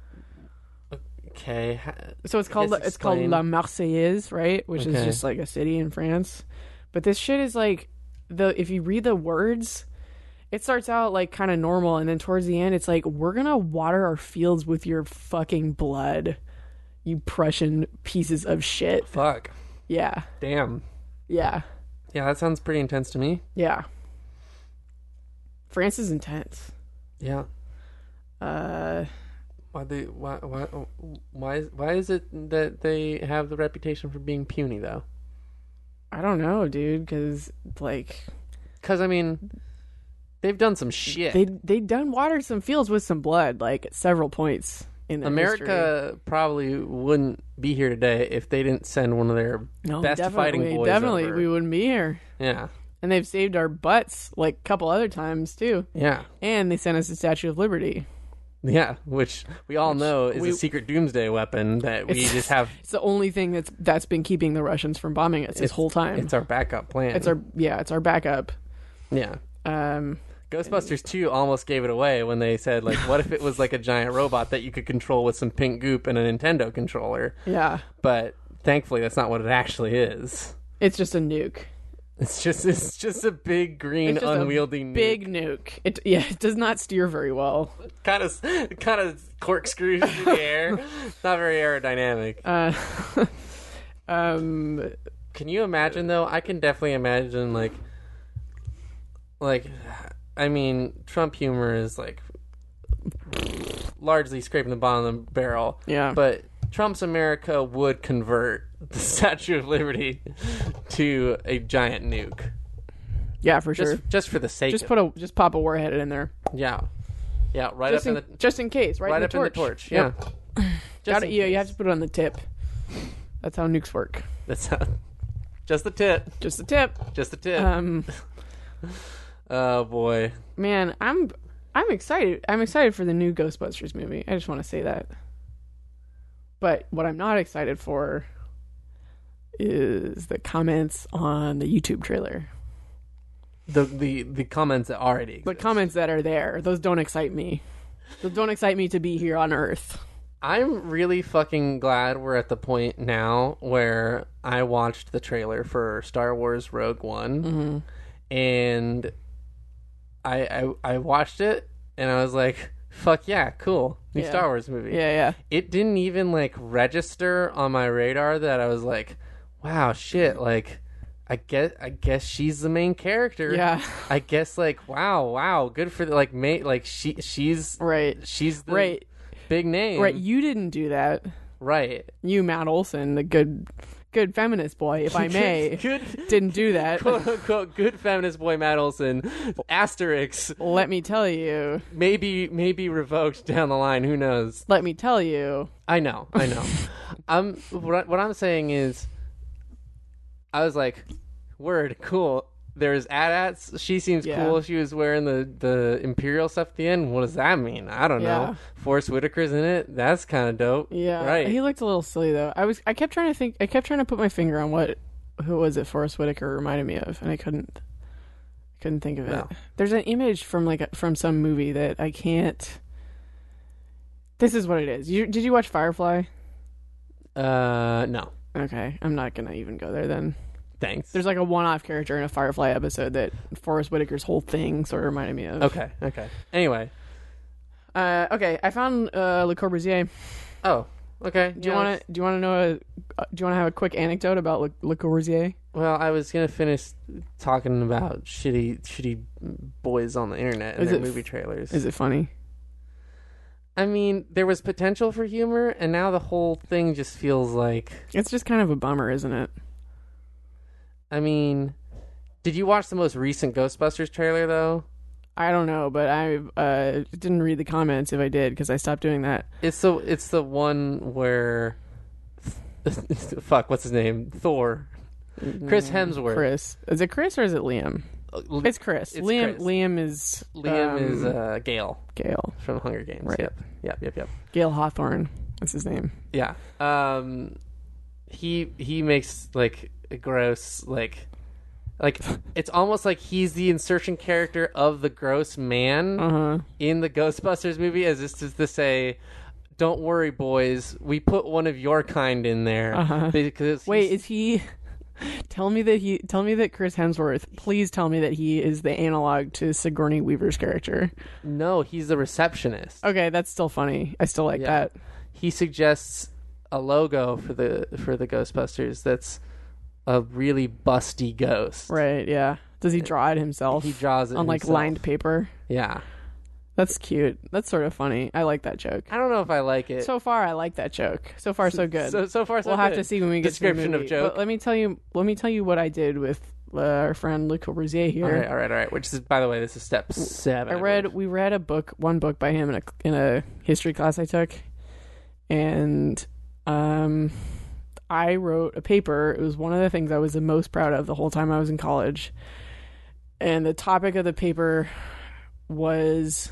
Okay. ha- So it's called guess it's called explain. La Marseillaise, right? Which is Okay. just like a city in France. But this shit is like the if you read the words, it starts out like kind of normal, and then towards the end, it's like we're gonna water our fields with your fucking blood, you Prussian pieces of shit. Fuck. Yeah, Damn. yeah, Yeah, that sounds pretty intense to me. yeah. France is intense. Yeah. Uh, Why they why why why is why is it that they have the reputation for being puny though? I don't know, dude, because like Because I mean, they've done some shit. they they done watered some fields with some blood, like at several points in their history. America probably wouldn't be here today if they didn't send one of their No, best definitely, fighting boys definitely, over. we wouldn't be here. Yeah, And they've saved our butts like a couple other times too. yeah, And they sent us the Statue of Liberty. yeah. Which we all Which know is we- a secret doomsday weapon that we It's- just have. It's the only thing that's that's been keeping the Russians from bombing us this It's- whole time. It's our backup plan. It's our yeah, it's our backup. yeah. Um, Ghostbusters two almost gave it away when they said, like, what if it was like a giant robot that you could control with some pink goop and a Nintendo controller? yeah, But thankfully, that's not what it actually is. it's just a nuke. It's just it's just a big green It's just a unwieldy nuke. Big nuke. It yeah, it does not steer very well. kind of kind of corkscrews through the air. It's not very aerodynamic. Uh, um, Can you imagine though? I can definitely imagine like like I mean, Trump humor is like largely scraping the bottom of the barrel. yeah, But Trump's America would convert the Statue of Liberty to a giant nuke. yeah, for Just sure. just for the sake Just of put a just pop a warhead in there. Yeah. Yeah, right Just up in, in the just in case, right, right in the up torch. in the torch. Yep. Yeah. Just Got in it. Yeah, you have case. to put it on the tip. That's how nukes work. That's how, just the tip. Just the tip. Just the tip. Um, oh boy. man, I'm I'm excited. I'm excited for the new Ghostbusters movie. I just want to say that. But what I'm not excited for is the comments on the YouTube trailer. The the the comments that already exist. The comments that are there, those don't excite me. Those don't excite me to be here on Earth. I'm really fucking glad we're at the point now where I watched the trailer for Star Wars Rogue One, Mm-hmm. and I, I I watched it and I was like, "Fuck yeah, cool, new Yeah. Star Wars movie." Yeah, yeah. It didn't even like register on my radar that I was like, "Wow, shit!" Like, I guess I guess she's the main character. Yeah. I guess like, wow, wow, good for the like mate. Like she she's Right. she's the Right. big name. Right. You didn't do that. Right. You, Matt Olson, the good good feminist boy, if I may, good, didn't do that. quote unquote, good feminist boy Matt Olson. Asterisk. Let me tell you. Maybe maybe revoked down the line. Who knows? Let me tell you. I know. I know. I'm what, I, what I'm saying is, I was like, word, cool. There's A T A Ts. She seems Yeah. cool. She was wearing the, the Imperial stuff at the end. What does that mean? I don't Yeah. know. Forrest Whitaker's in it. That's kind of dope. Yeah. Right. He looked a little silly though. I was I kept trying to think I kept trying to put my finger on what who was it Forrest Whitaker reminded me of, and I couldn't couldn't think of it. No. There's an image from like a, from some movie that I can't. This is what it is. You did you watch Firefly? Uh, no. Okay, I'm not gonna even go there then. Thanks. There's like a one-off character in a Firefly episode that Forrest Whitaker's whole thing sort of reminded me of. Okay. Okay. Anyway. Uh, okay, I found uh, Le Corbusier. Oh. Okay. Do you want to? Do you want to know a? Uh, do you want to have a quick anecdote about Le, Le Corbusier? Well, I was gonna finish talking about shitty, shitty boys on the internet and Is their it- movie trailers. Is it funny? I mean, there was potential for humor, and now the whole thing just feels like. It's just kind of a bummer, isn't it? I mean, did you watch the most recent Ghostbusters trailer though? I don't know, but I uh, didn't read the comments if I did because I stopped doing that. It's the it's the one where, fuck, what's his name? Thor, Chris Hemsworth. Chris, is it Chris or is it Liam? It's Chris. It's Liam. Chris. Liam is Liam um, is uh, Gale Gale. from Hunger Games. Right. Yep. Yep. Yep. Yep. Gale Hawthorne. That's his name. Yeah. Um, he he makes like a gross like. Like, it's almost like he's the insertion character of the gross man Uh huh. in the Ghostbusters movie, as this is to say, don't worry, boys, we put one of your kind in there. Uh-huh. Because Wait, he's- is he? Tell me that he. Tell me that Chris Hemsworth. Please tell me that he is the analog to Sigourney Weaver's character. no, he's the receptionist. Okay, that's still funny. I still like Yeah. that. He suggests a logo for the for the Ghostbusters that's a really busty ghost. Right? Yeah. Does he draw it himself? He draws it on like himself. lined paper. Yeah. That's cute. That's sort of funny. I like that joke. I don't know if I like it. So far, I like that joke. So far, so good. So, so far, so we'll have good. to see when we get Description to the of movie. joke. But let me tell you. Let me tell you what I did with uh, our friend Le Corbusier here. All right, all right, all right. Which is, by the way, this is step seven. I read. We read a book, one book by him in a in a history class I took, and um, I wrote a paper. It was one of the things I was the most proud of the whole time I was in college, and the topic of the paper was.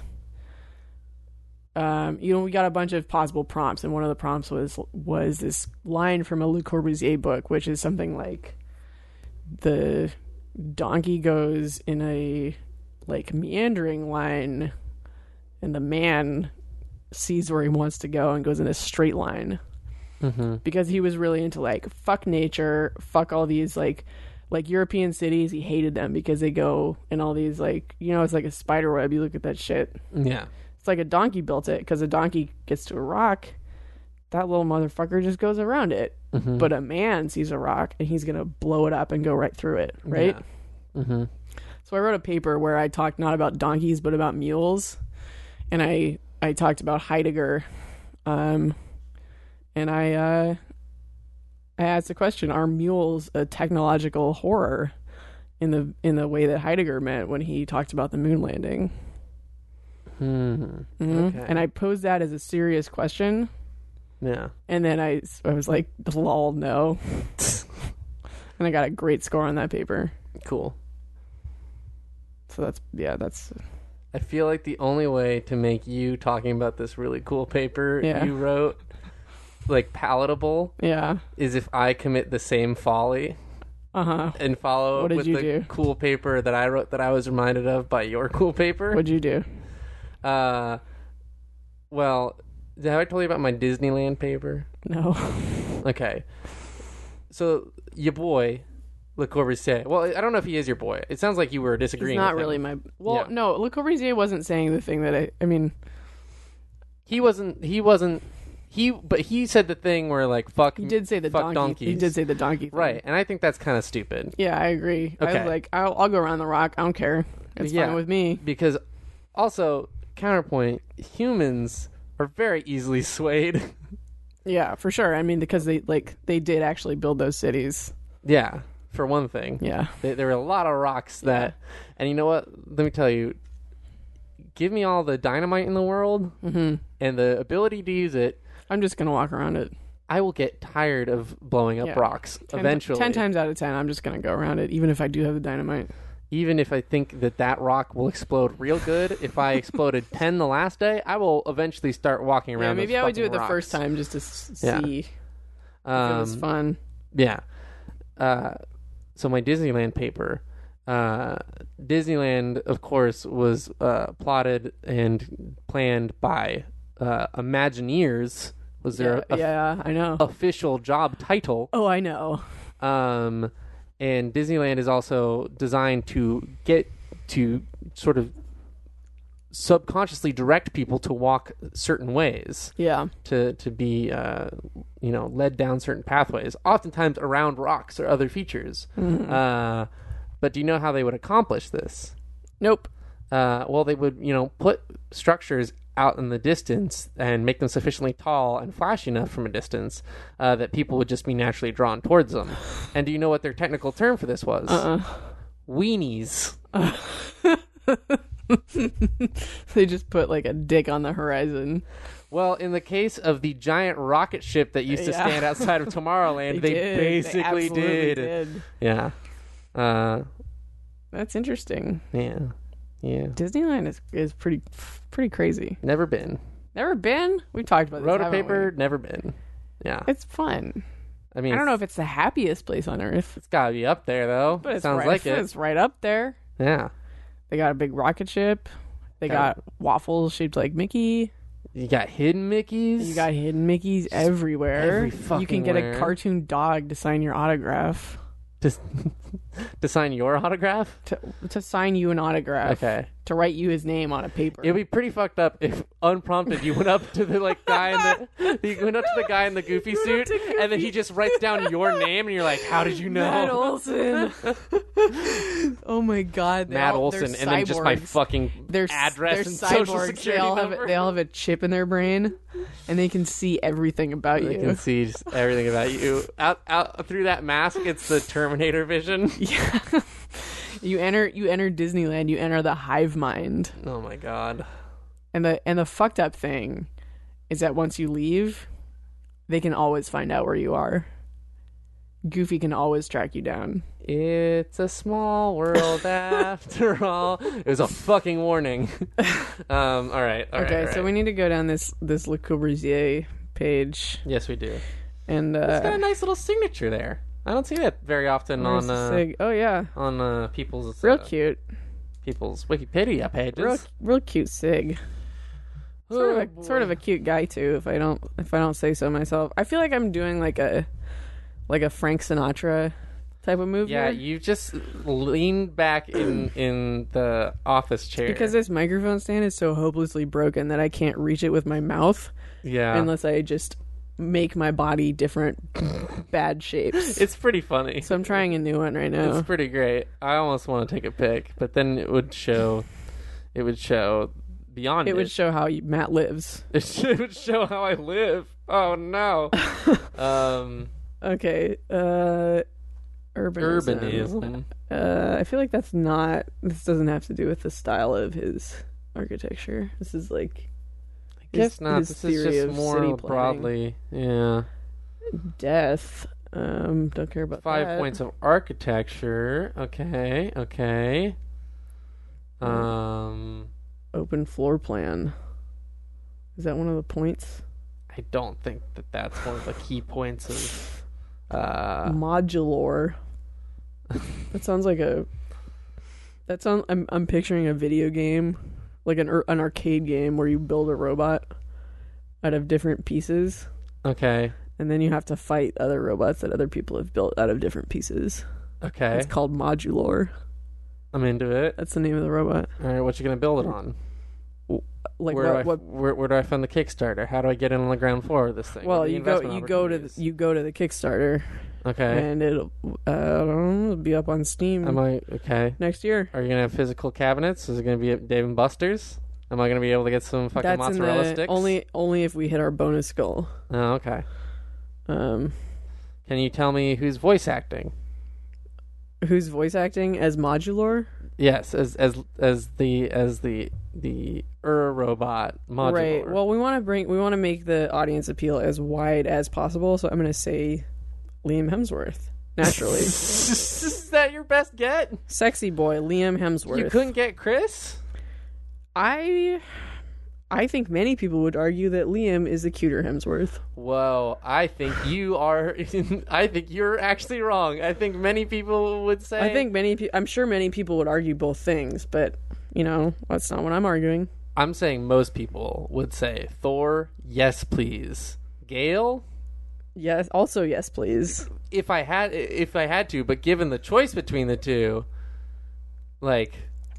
Um, you know, we got a bunch of possible prompts, and one of the prompts was was this line from a Le Corbusier book, which is something like, "The donkey goes in a like meandering line, and the man sees where he wants to go and goes in a straight line." Mm-hmm. Because he was really into like fuck nature, fuck all these like like European cities, he hated them because they go in all these like, you know, it's like a spider web. You look at that shit. Yeah. It's like a donkey built it because a donkey gets to a rock, that little motherfucker just goes around it. Mm-hmm. But a man sees a rock and he's gonna blow it up and go right through it, right? Yeah. Mm-hmm. So I wrote a paper where I talked not about donkeys but about mules, and I I talked about Heidegger, um, and I uh, I asked the question: are mules a technological horror in the in the way that Heidegger meant when he talked about the moon landing? Mm-hmm. Mm-hmm. Okay. And I posed that as a serious question. Yeah. And then I, I was like, lol, no. And I got a great score on that paper. Cool. So that's, yeah, that's... I feel like the only way to make you talking about this really cool paper Yeah. you wrote, like, palatable, Yeah. is if I commit the same folly Uh-huh. and follow What up did with you the do? cool paper that I wrote that I was reminded of by your cool paper. What'd you do? Uh, well, have I told you about my Disneyland paper? No. Okay. So, your boy, Le Corbusier. Well, I don't know if he is your boy. It sounds like you were disagreeing He's not with him. really my... Well, Yeah. no, Le Corbusier wasn't saying the thing that I... I mean... He wasn't... He wasn't... He... But he said the thing where, like, fuck... He did say the fuck donkey. donkeys. He did say the donkey thing. Right, and I think that's kind of stupid. Yeah, I agree. I Okay. was like, I'll, I'll go around the rock. I don't care. It's Yeah. fine with me. Because, also, counterpoint, humans are very easily swayed. Yeah, for sure. I mean, because they, like, they did actually build those cities. Yeah, for one thing. Yeah. There, there were a lot of rocks that... And you know what? Let me tell you. Give me all the dynamite in the world Mm-hmm. and the ability to use it. I'm just going to walk around it. I will get tired of blowing up Yeah. rocks Ten, eventually. Ten times out of ten, I'm just going to go around it, even if I do have the dynamite. Even if I think that that rock will explode real good, if I exploded ten the last day, I will eventually start walking around. Yeah, maybe those I would do it fucking the rocks. first time just to s- Yeah. see if Um, it was fun. Yeah. Uh, so my Disneyland paper. Uh, Disneyland, of course, was uh, plotted and planned by uh, Imagineers. Was Yeah, their of- yeah, I know. official job title. Oh, I know. Um, and Disneyland is also designed to get to sort of subconsciously direct people to walk certain ways, Yeah. to to be uh, you know led down certain pathways, oftentimes around rocks or other features. Mhm. Uh, but do you know how they would accomplish this? Nope. Uh, well, they would you know put structures out in the distance and make them sufficiently tall and flashy enough from a distance uh, that people would just be naturally drawn towards them. And do you know what their technical term for this was? Uh-uh. Weenies. They just put like a dick on the horizon. Well, in the case of the giant rocket ship that used to Yeah. stand outside of Tomorrowland, they, did. basically they absolutely did. did. Yeah. Uh, That's interesting. yeah. Yeah. Disneyland is is pretty pretty crazy. Never been. Never been? We've talked about this. Wrote a haven't paper, we? never been. Yeah. It's fun. I mean, I don't know it's- if it's the happiest place on earth, it's got to be up there, though. but it's Sounds right, like it. It's right up there. Yeah. They got a big rocket ship. They Got got waffles shaped like Mickey. You got hidden Mickeys. You got hidden Mickeys everywhere. every You fucking can get where. a cartoon dog to sign your autograph. to, to sign your autograph? To, to sign you an autograph. Okay. To write you his name on a paper. It'd be pretty fucked up if unprompted you went up to the like guy in the you went up to the guy in the goofy suit and then he just writes down your name and you're like, how did you know? Matt Olson. Oh my god. they Matt all- they're Olson and then just my cyborgs. fucking They're, address they're and social cyborgs. security they all number. Have, they all have a chip in their brain, and they can see everything about I you. can see just everything about you. Out out through that mask, it's the Terminator vision. Yeah. You enter you enter Disneyland, you enter the hive mind. Oh my god. And the and the fucked up thing is that once you leave, they can always find out where you are. Goofy can always track you down. It's a small world after all. It was a fucking warning. um, all right. all right, Okay, all so right. we need to go down this this Le Corbusier page, Yes, we do. and It's got a uh, nice little signature there. I don't see that very often where's on the uh, sig- oh yeah, on uh, people's real uh, cute, people's Wikipedia pages. real real cute sig. Sort Oh, of a sort of a cute guy too. If I don't if I don't say so myself, I feel like I'm doing like a like a Frank Sinatra type of move Yeah, here. you just leaned back in in the office chair. Because this microphone stand is so hopelessly broken that I can't reach it with my mouth yeah. unless I just make my body different bad shapes. It's pretty funny. So I'm trying a new one right now. It's pretty great. I almost want to take a pic, but then it would show, it would show beyond it. It would show how you, Matt lives. It, sh- it would show how I live. Oh no. um, Okay. Uh, urbanism. urbanism. Uh, I feel like that's not. This doesn't have to do with the style of his architecture. This is like. I guess not. his This is theory just of more city planning. broadly. Yeah. Death. Um, don't care about Five that. points of architecture. Okay. Okay. Um, Open floor plan. Is that one of the points? I don't think that that's one of the key points of. Uh, Modular. That sounds like a. That sounds. I'm I'm picturing a video game, like an ar- an arcade game where you build a robot out of different pieces, okay. and then you have to fight other robots that other people have built out of different pieces. Okay. It's called Modular. I'm into it. That's the name of the robot. All right. What you gonna build it on? Like where, what? do I, what where, where do I find the Kickstarter? How do I get in on the ground floor of this thing? well, What are the you go investment you go to the, opportunities? you go to the Kickstarter, Okay. and it'll uh, I don't know, it'll be up on Steam Am I okay? next year. Are you gonna have physical cabinets? Is it gonna be at Dave and Buster's? Am I gonna be able to get some fucking That's in mozzarella the, sticks? only only if we hit our bonus skull. Oh, okay. Um, Can you tell me who's voice acting? who's voice acting as Modular? Yes, as as as the as the the Ur robot modular. Right. Well, we want to bring we want to make the audience appeal as wide as possible. So I'm going to say Liam Hemsworth. Naturally, is that your best get? sexy boy Liam Hemsworth. You couldn't get Chris? I I think many people would argue that Liam is the cuter Hemsworth. Whoa, I think you are. I think you're actually wrong. I think many people would say. I think many. Pe- I'm sure many people would argue both things, but you know that's not what I'm arguing. I'm saying most people would say Thor. Yes, please. Gale. Yes. Also, yes, please. If I had, if I had to, but given the choice between the two, like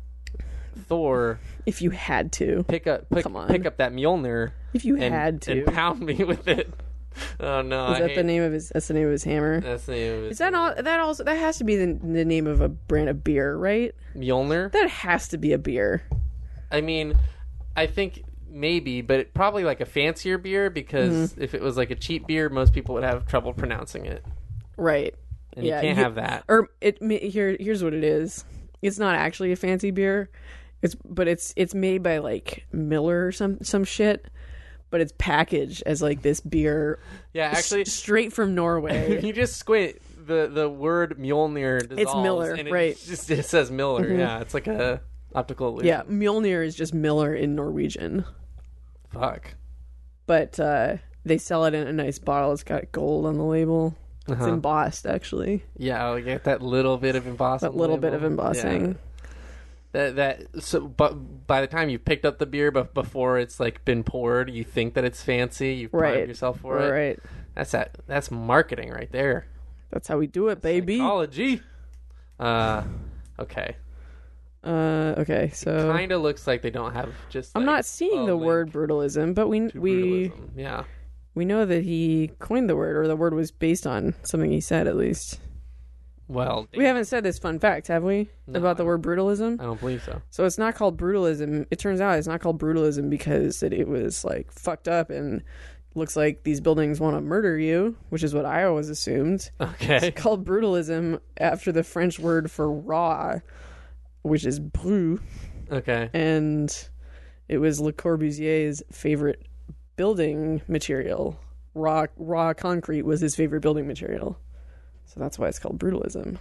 Thor, If you had to, pick up, pick, Come on. pick up that Mjolnir. if you and, had to, and pound me with it. Oh no! is I that hate, the name of his? That's the name of his hammer. That's the name of it. Is that all? That also that has to be the, the name of a brand of beer, right? Mjolnir? That has to be a beer. I mean, I think maybe, but it, probably like a fancier beer because Mm-hmm. if it was like a cheap beer, most people would have trouble pronouncing it, Right. and Yeah, you can't you- have that. Or it ma- here here's what it is. It's not actually a fancy beer. It's but it's it's made by like Miller or some some shit. But it's packaged as like this beer Yeah, actually, s- straight from Norway. if you just squint, the the word Mjolnir dissolves, Miller, and it right. Just it says Miller. Mhm. Yeah, it's like a optical illusion. Yeah, Mjolnir is just Miller in Norwegian. Fuck. But uh, they sell it in a nice bottle. It's got gold on the label. It's Uh-huh. embossed, actually. Yeah, I'll get that little bit of embossing. That little bit of label. embossing. Yeah. That that so, but by the time you picked up the beer, but before it's like been poured, you think that it's fancy. You've primed Right. yourself for it. Right. That's that. That's marketing right there. That's how we do it, baby. Psychology. Uh, okay. Uh, okay, so Kind of looks like they don't have just. I'm like, not seeing a the link word brutalism, but we to we brutalism. Yeah. we know that he coined the word, or the word was based on something he said at least. Well, We haven't said this fun fact, have we? No, about the I word brutalism? I don't believe so. So it's not called brutalism. It turns out it's not called brutalism because it, it was like fucked up and looks like these buildings want to murder you, which is what I always assumed. Okay. It's called brutalism after the French word for raw, which is brut, Okay. and it was Le Corbusier's favorite building material. Raw raw concrete was his favorite building material. So that's why it's called brutalism.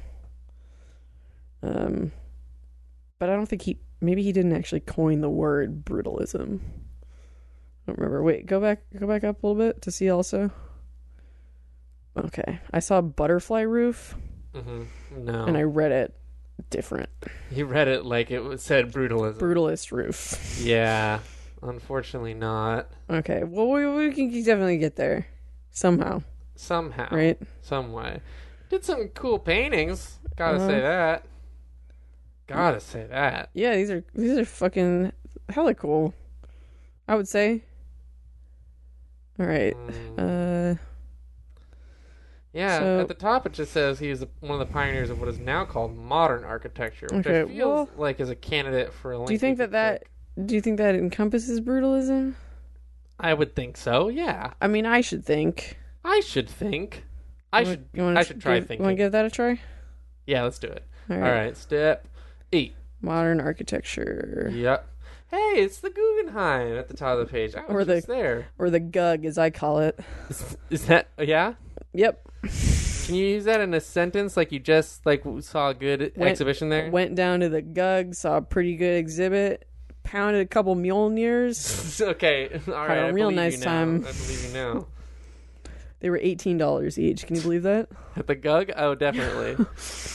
Um, but I don't think he, maybe he didn't actually coin the word brutalism. I don't remember. Wait, go back, go back up a little bit to see also. Okay, I saw butterfly roof, Mm-hmm. No. and I read it different. You read it like it was said brutalism. Brutalist roof. Yeah. Unfortunately, not. Okay, well we, we can definitely get there somehow, Somehow. right? Some way. Did some cool paintings. Gotta Uh-huh. say that. Gotta say that. Yeah, these are these are fucking hella cool. I would say. All right. Mm. Uh, Yeah, So- at the top it just says he is one of the pioneers of what is now called modern architecture, which Okay, I feel well- like is a candidate for a link. do you think we that could that click. do you think that encompasses brutalism? I would think so. Yeah, I mean, I should think. I should think. I You should. wanna- you wanna I should try give, thinking. Want to give that a try? Yeah, let's do it. All All right. right, step eight. Modern architecture, Yep. Hey, it's the Guggenheim at the top of the page. I was Or the- just there. or the G U G, as I call it. Is, is that? Yeah. Yep. Can you use that in a sentence, like you just like saw a good Went- exhibition there? Went down to the G U G, saw a pretty good exhibit, pounded a couple Mjolnirs. Okay. All right. a I real believe nice you now. time. I believe you now. They were eighteen dollars each. Can you believe that? At the G U G? Oh, definitely.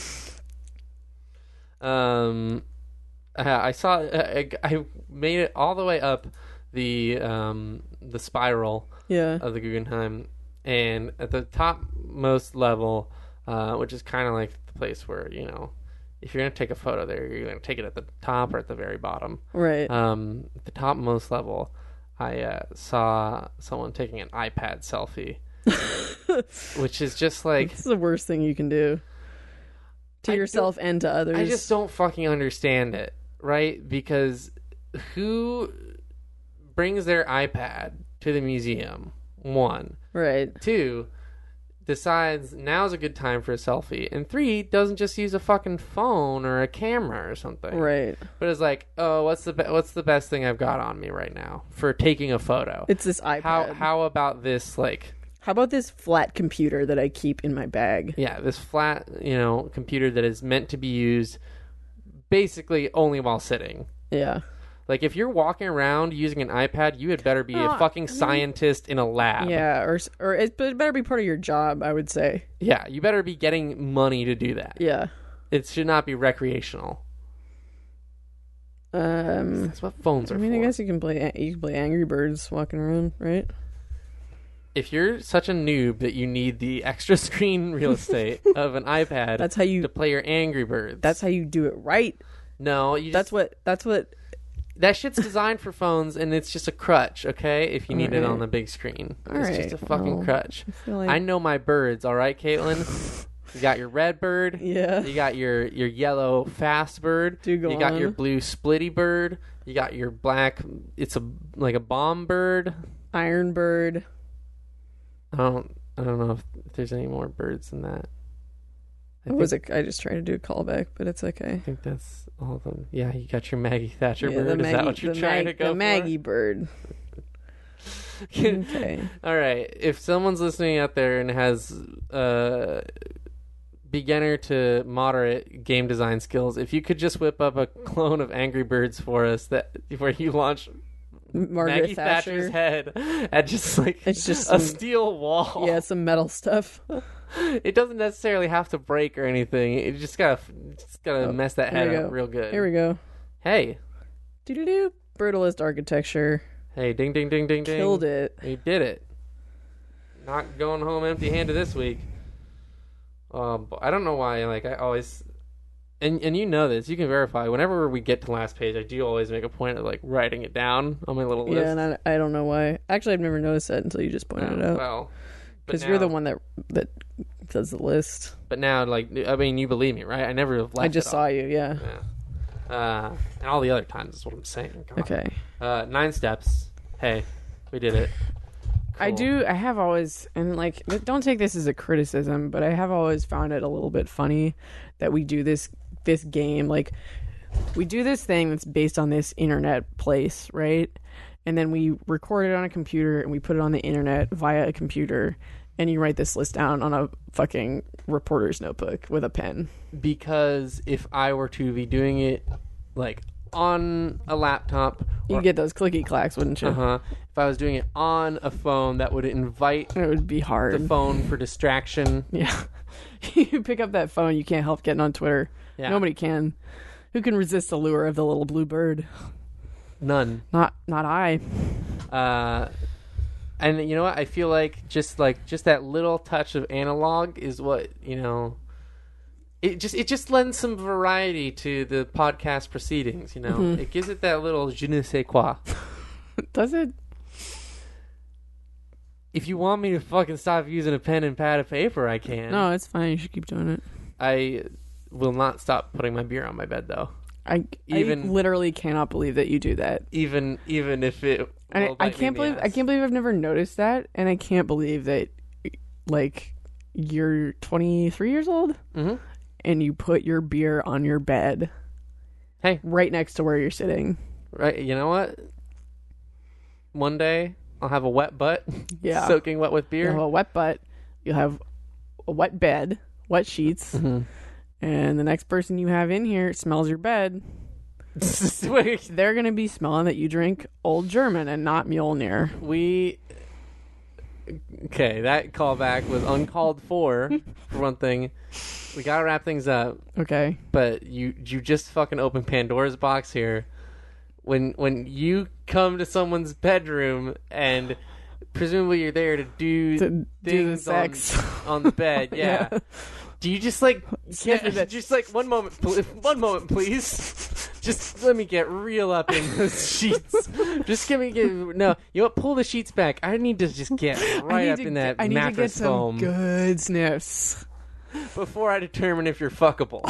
um, uh, I saw. Uh, I made it all the way up the um the spiral Yeah. of the Guggenheim, and at the topmost level, uh, which is kind of like the place where you know, if you're gonna take a photo there, you're gonna take it at the top or at the very bottom. Right. Um, at the topmost level, I uh, saw someone taking an iPad selfie, which is just like. It's the worst thing you can do to I yourself and to others. I just don't fucking understand it, right? Because who brings their iPad to the museum? One. Right. Two, decides now's a good time for a selfie. And three, doesn't just use a fucking phone or a camera or something. Right. But it's like, oh, what's the be- what's the best thing I've got on me right now for taking a photo? It's this iPad. How how about this, like, How about this flat computer that I keep in my bag? yeah, this flat, you know, computer that is meant to be used basically only while sitting. Yeah. Like, if you're walking around using an iPad, you had better be No, a fucking I mean- scientist in a lab. Yeah, or or it, but it better be part of your job, I would say. Yeah, you better be getting money to do that. Yeah. It should not be recreational. Um That's what phones are I mean, for. I guess you can play you can play Angry Birds walking around, right? If you're such a noob that you need the extra screen real estate of an iPad That's how you to play your Angry Birds. that's how you do it right. no, you just, That's what that's what that shit's designed for phones, and it's just a crutch, okay? If you need it Alright. on the big screen, it's Alright, just a fucking well, crutch. I feel like I know my birds, all right, Caitlin. You got your red bird. Yeah. You got your, your yellow fast bird. Do go you got your on. blue splitty bird. You got your black. It's a like a bomb bird. Iron Bird. I don't. I don't know if, if there's any more birds than that. I What think, was it? I just tried to do a callback, but it's okay. I think that's all of them. Yeah, you got your Maggie Thatcher Yeah, bird. the Is Maggie, that what you're the trying Mag- to go the for? Maggie Bird. Okay. All right. If someone's listening out there and has uh, beginner to moderate game design skills, if you could just whip up a clone of Angry Birds for us, that where you launch Margaret Maggie Thatcher. Thatcher's head at just like It's just a some- steel wall. Yeah, some metal stuff. It doesn't necessarily have to break or anything. You just gotta, just gotta Oh, mess that here head we up go. real good. Here we go. Hey, Doo doo doo. Brutalist architecture. hey, ding, ding, ding, ding, ding. Killed it. You did it. Not going home empty-handed this week. Um, but I don't know why. Like I always, and and you know this. You can verify. Whenever we get to last page, I do always make a point of like writing it down on my little list. Yeah, and I, I don't know why. Actually, I've never noticed that until you just pointed it Oh, out. well, but Because you're the now- one that that does the list. But now, like, I mean, you believe me, right? I never have left. I just it saw off. you. Yeah. Yeah. Uh, and all the other times is what I'm saying. God. Okay. Uh, nine steps. Hey, we did it. I Cool. do. I have always, and like, don't take this as a criticism, but I have always found it a little bit funny that we do this this game. Like, we do this thing that's based on this internet place, right? And then we record it on a computer and we put it on the internet via a computer. And you write this list down on a fucking reporter's notebook with a pen. Because if I were to be doing it like on a laptop, You'd get those clicky clacks, wouldn't you? uh huh. If I was doing it on a phone, that would invite It would be hard. the phone for distraction. Yeah. You pick up that phone, you can't help getting on Twitter. Yeah. Nobody can. Who can resist the lure of the little blue bird? None. Not not I. Uh, And you know what? I feel like just like just that little touch of analog is what, you know, it just it just lends some variety to the podcast proceedings, you know. Mm-hmm. It gives it that little je ne sais quoi. Does it? If you want me to fucking stop using a pen and pad of paper, I can. No, it's fine. You should keep doing it. I will not stop putting my beer on my bed, though. I even I literally cannot believe that you do that. Even even if it, I, I can't believe ass. I can't believe I've never noticed that, and I can't believe that, like, you're twenty-three years old, mm-hmm. and you put your beer on your bed. Hey, right next to where you're sitting. Right, you know what? One day I'll have a wet butt, yeah, soaking wet with beer. You'll have a wet butt. You'll have a wet bed, wet sheets. Mm-hmm. And the next person you have in here smells your bed. They're going to be smelling that you drink Old German and not Mjolnir. We... Okay, that callback was uncalled for, for one thing. We got to wrap things up. Okay. But you you just fucking opened Pandora's box here. When When you come to someone's bedroom and presumably you're there to do to do things the sex. On, on the bed, yeah. yeah. Do you just like get, just like one moment, pl- one moment, please? Just let me get real up in those sheets. Just give me get no. You know what? Pull the sheets back. I need to just get right up to, in that I need mattress to get foam. Some good sniffs before I determine if you're fuckable.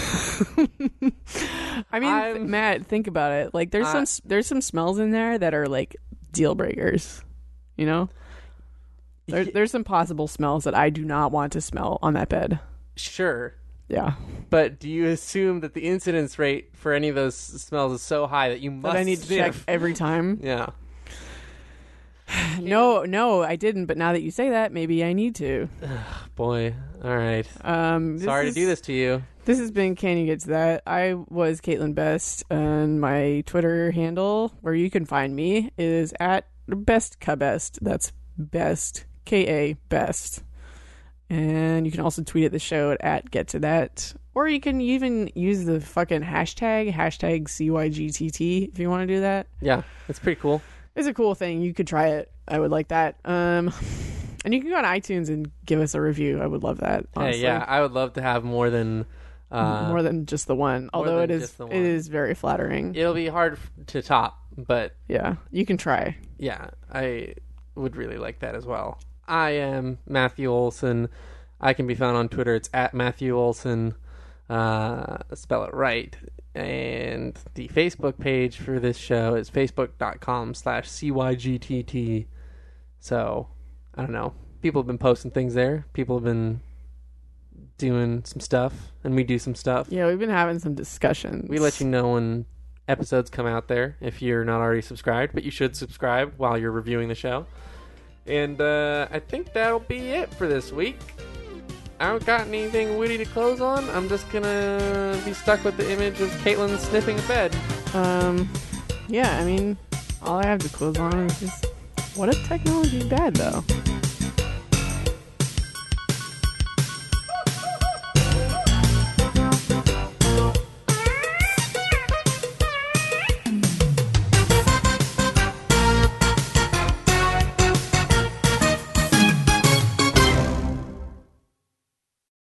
I mean, I'm, Matt, think about it. Like, there's I, some there's some smells in there that are like deal breakers. You know, there, there's some possible smells that I do not want to smell on that bed. Sure. Yeah. But do you assume that the incidence rate for any of those smells is so high that you must that I need sniff? to check every time? Yeah. no, no, I didn't. But now that you say that, maybe I need to. Boy. All right. Um, Sorry is, to do this to you. This has been Can You Get to That? I was Caitlin Best, and my Twitter handle, where you can find me, is at bestkabest. That's best, K A best. And you can also tweet at the show at, at Get To That. Or you can even use the fucking hashtag, hashtag C Y G T T, if you want to do that. Yeah, it's pretty cool. It's a cool thing. You could try it. I would like that. Um, and you can go on iTunes and give us a review. I would love that, honestly. Hey, yeah, I would love to have more than... Uh, more than just the one. Although it is it is very flattering. It'll be hard to top, but... Yeah, you can try. Yeah, I would really like that as well. I am Matthew Olson. I can be found on Twitter. It's at Matthew Olson. Uh, spell it right. And the Facebook page for this show is facebook.com slash CYGTT. So, I don't know. People have been posting things there. People have been doing some stuff, and we do some stuff. Yeah, we've been having some discussions. We let you know when episodes come out there if you're not already subscribed, but you should subscribe while you're reviewing the show. And uh, I think that'll be it for this week. I don't got anything witty to close on. I'm just gonna be stuck with the image of Caitlin sniffing a bed. Um, yeah, I mean, all I have to close on is just, what if technology's bad, though?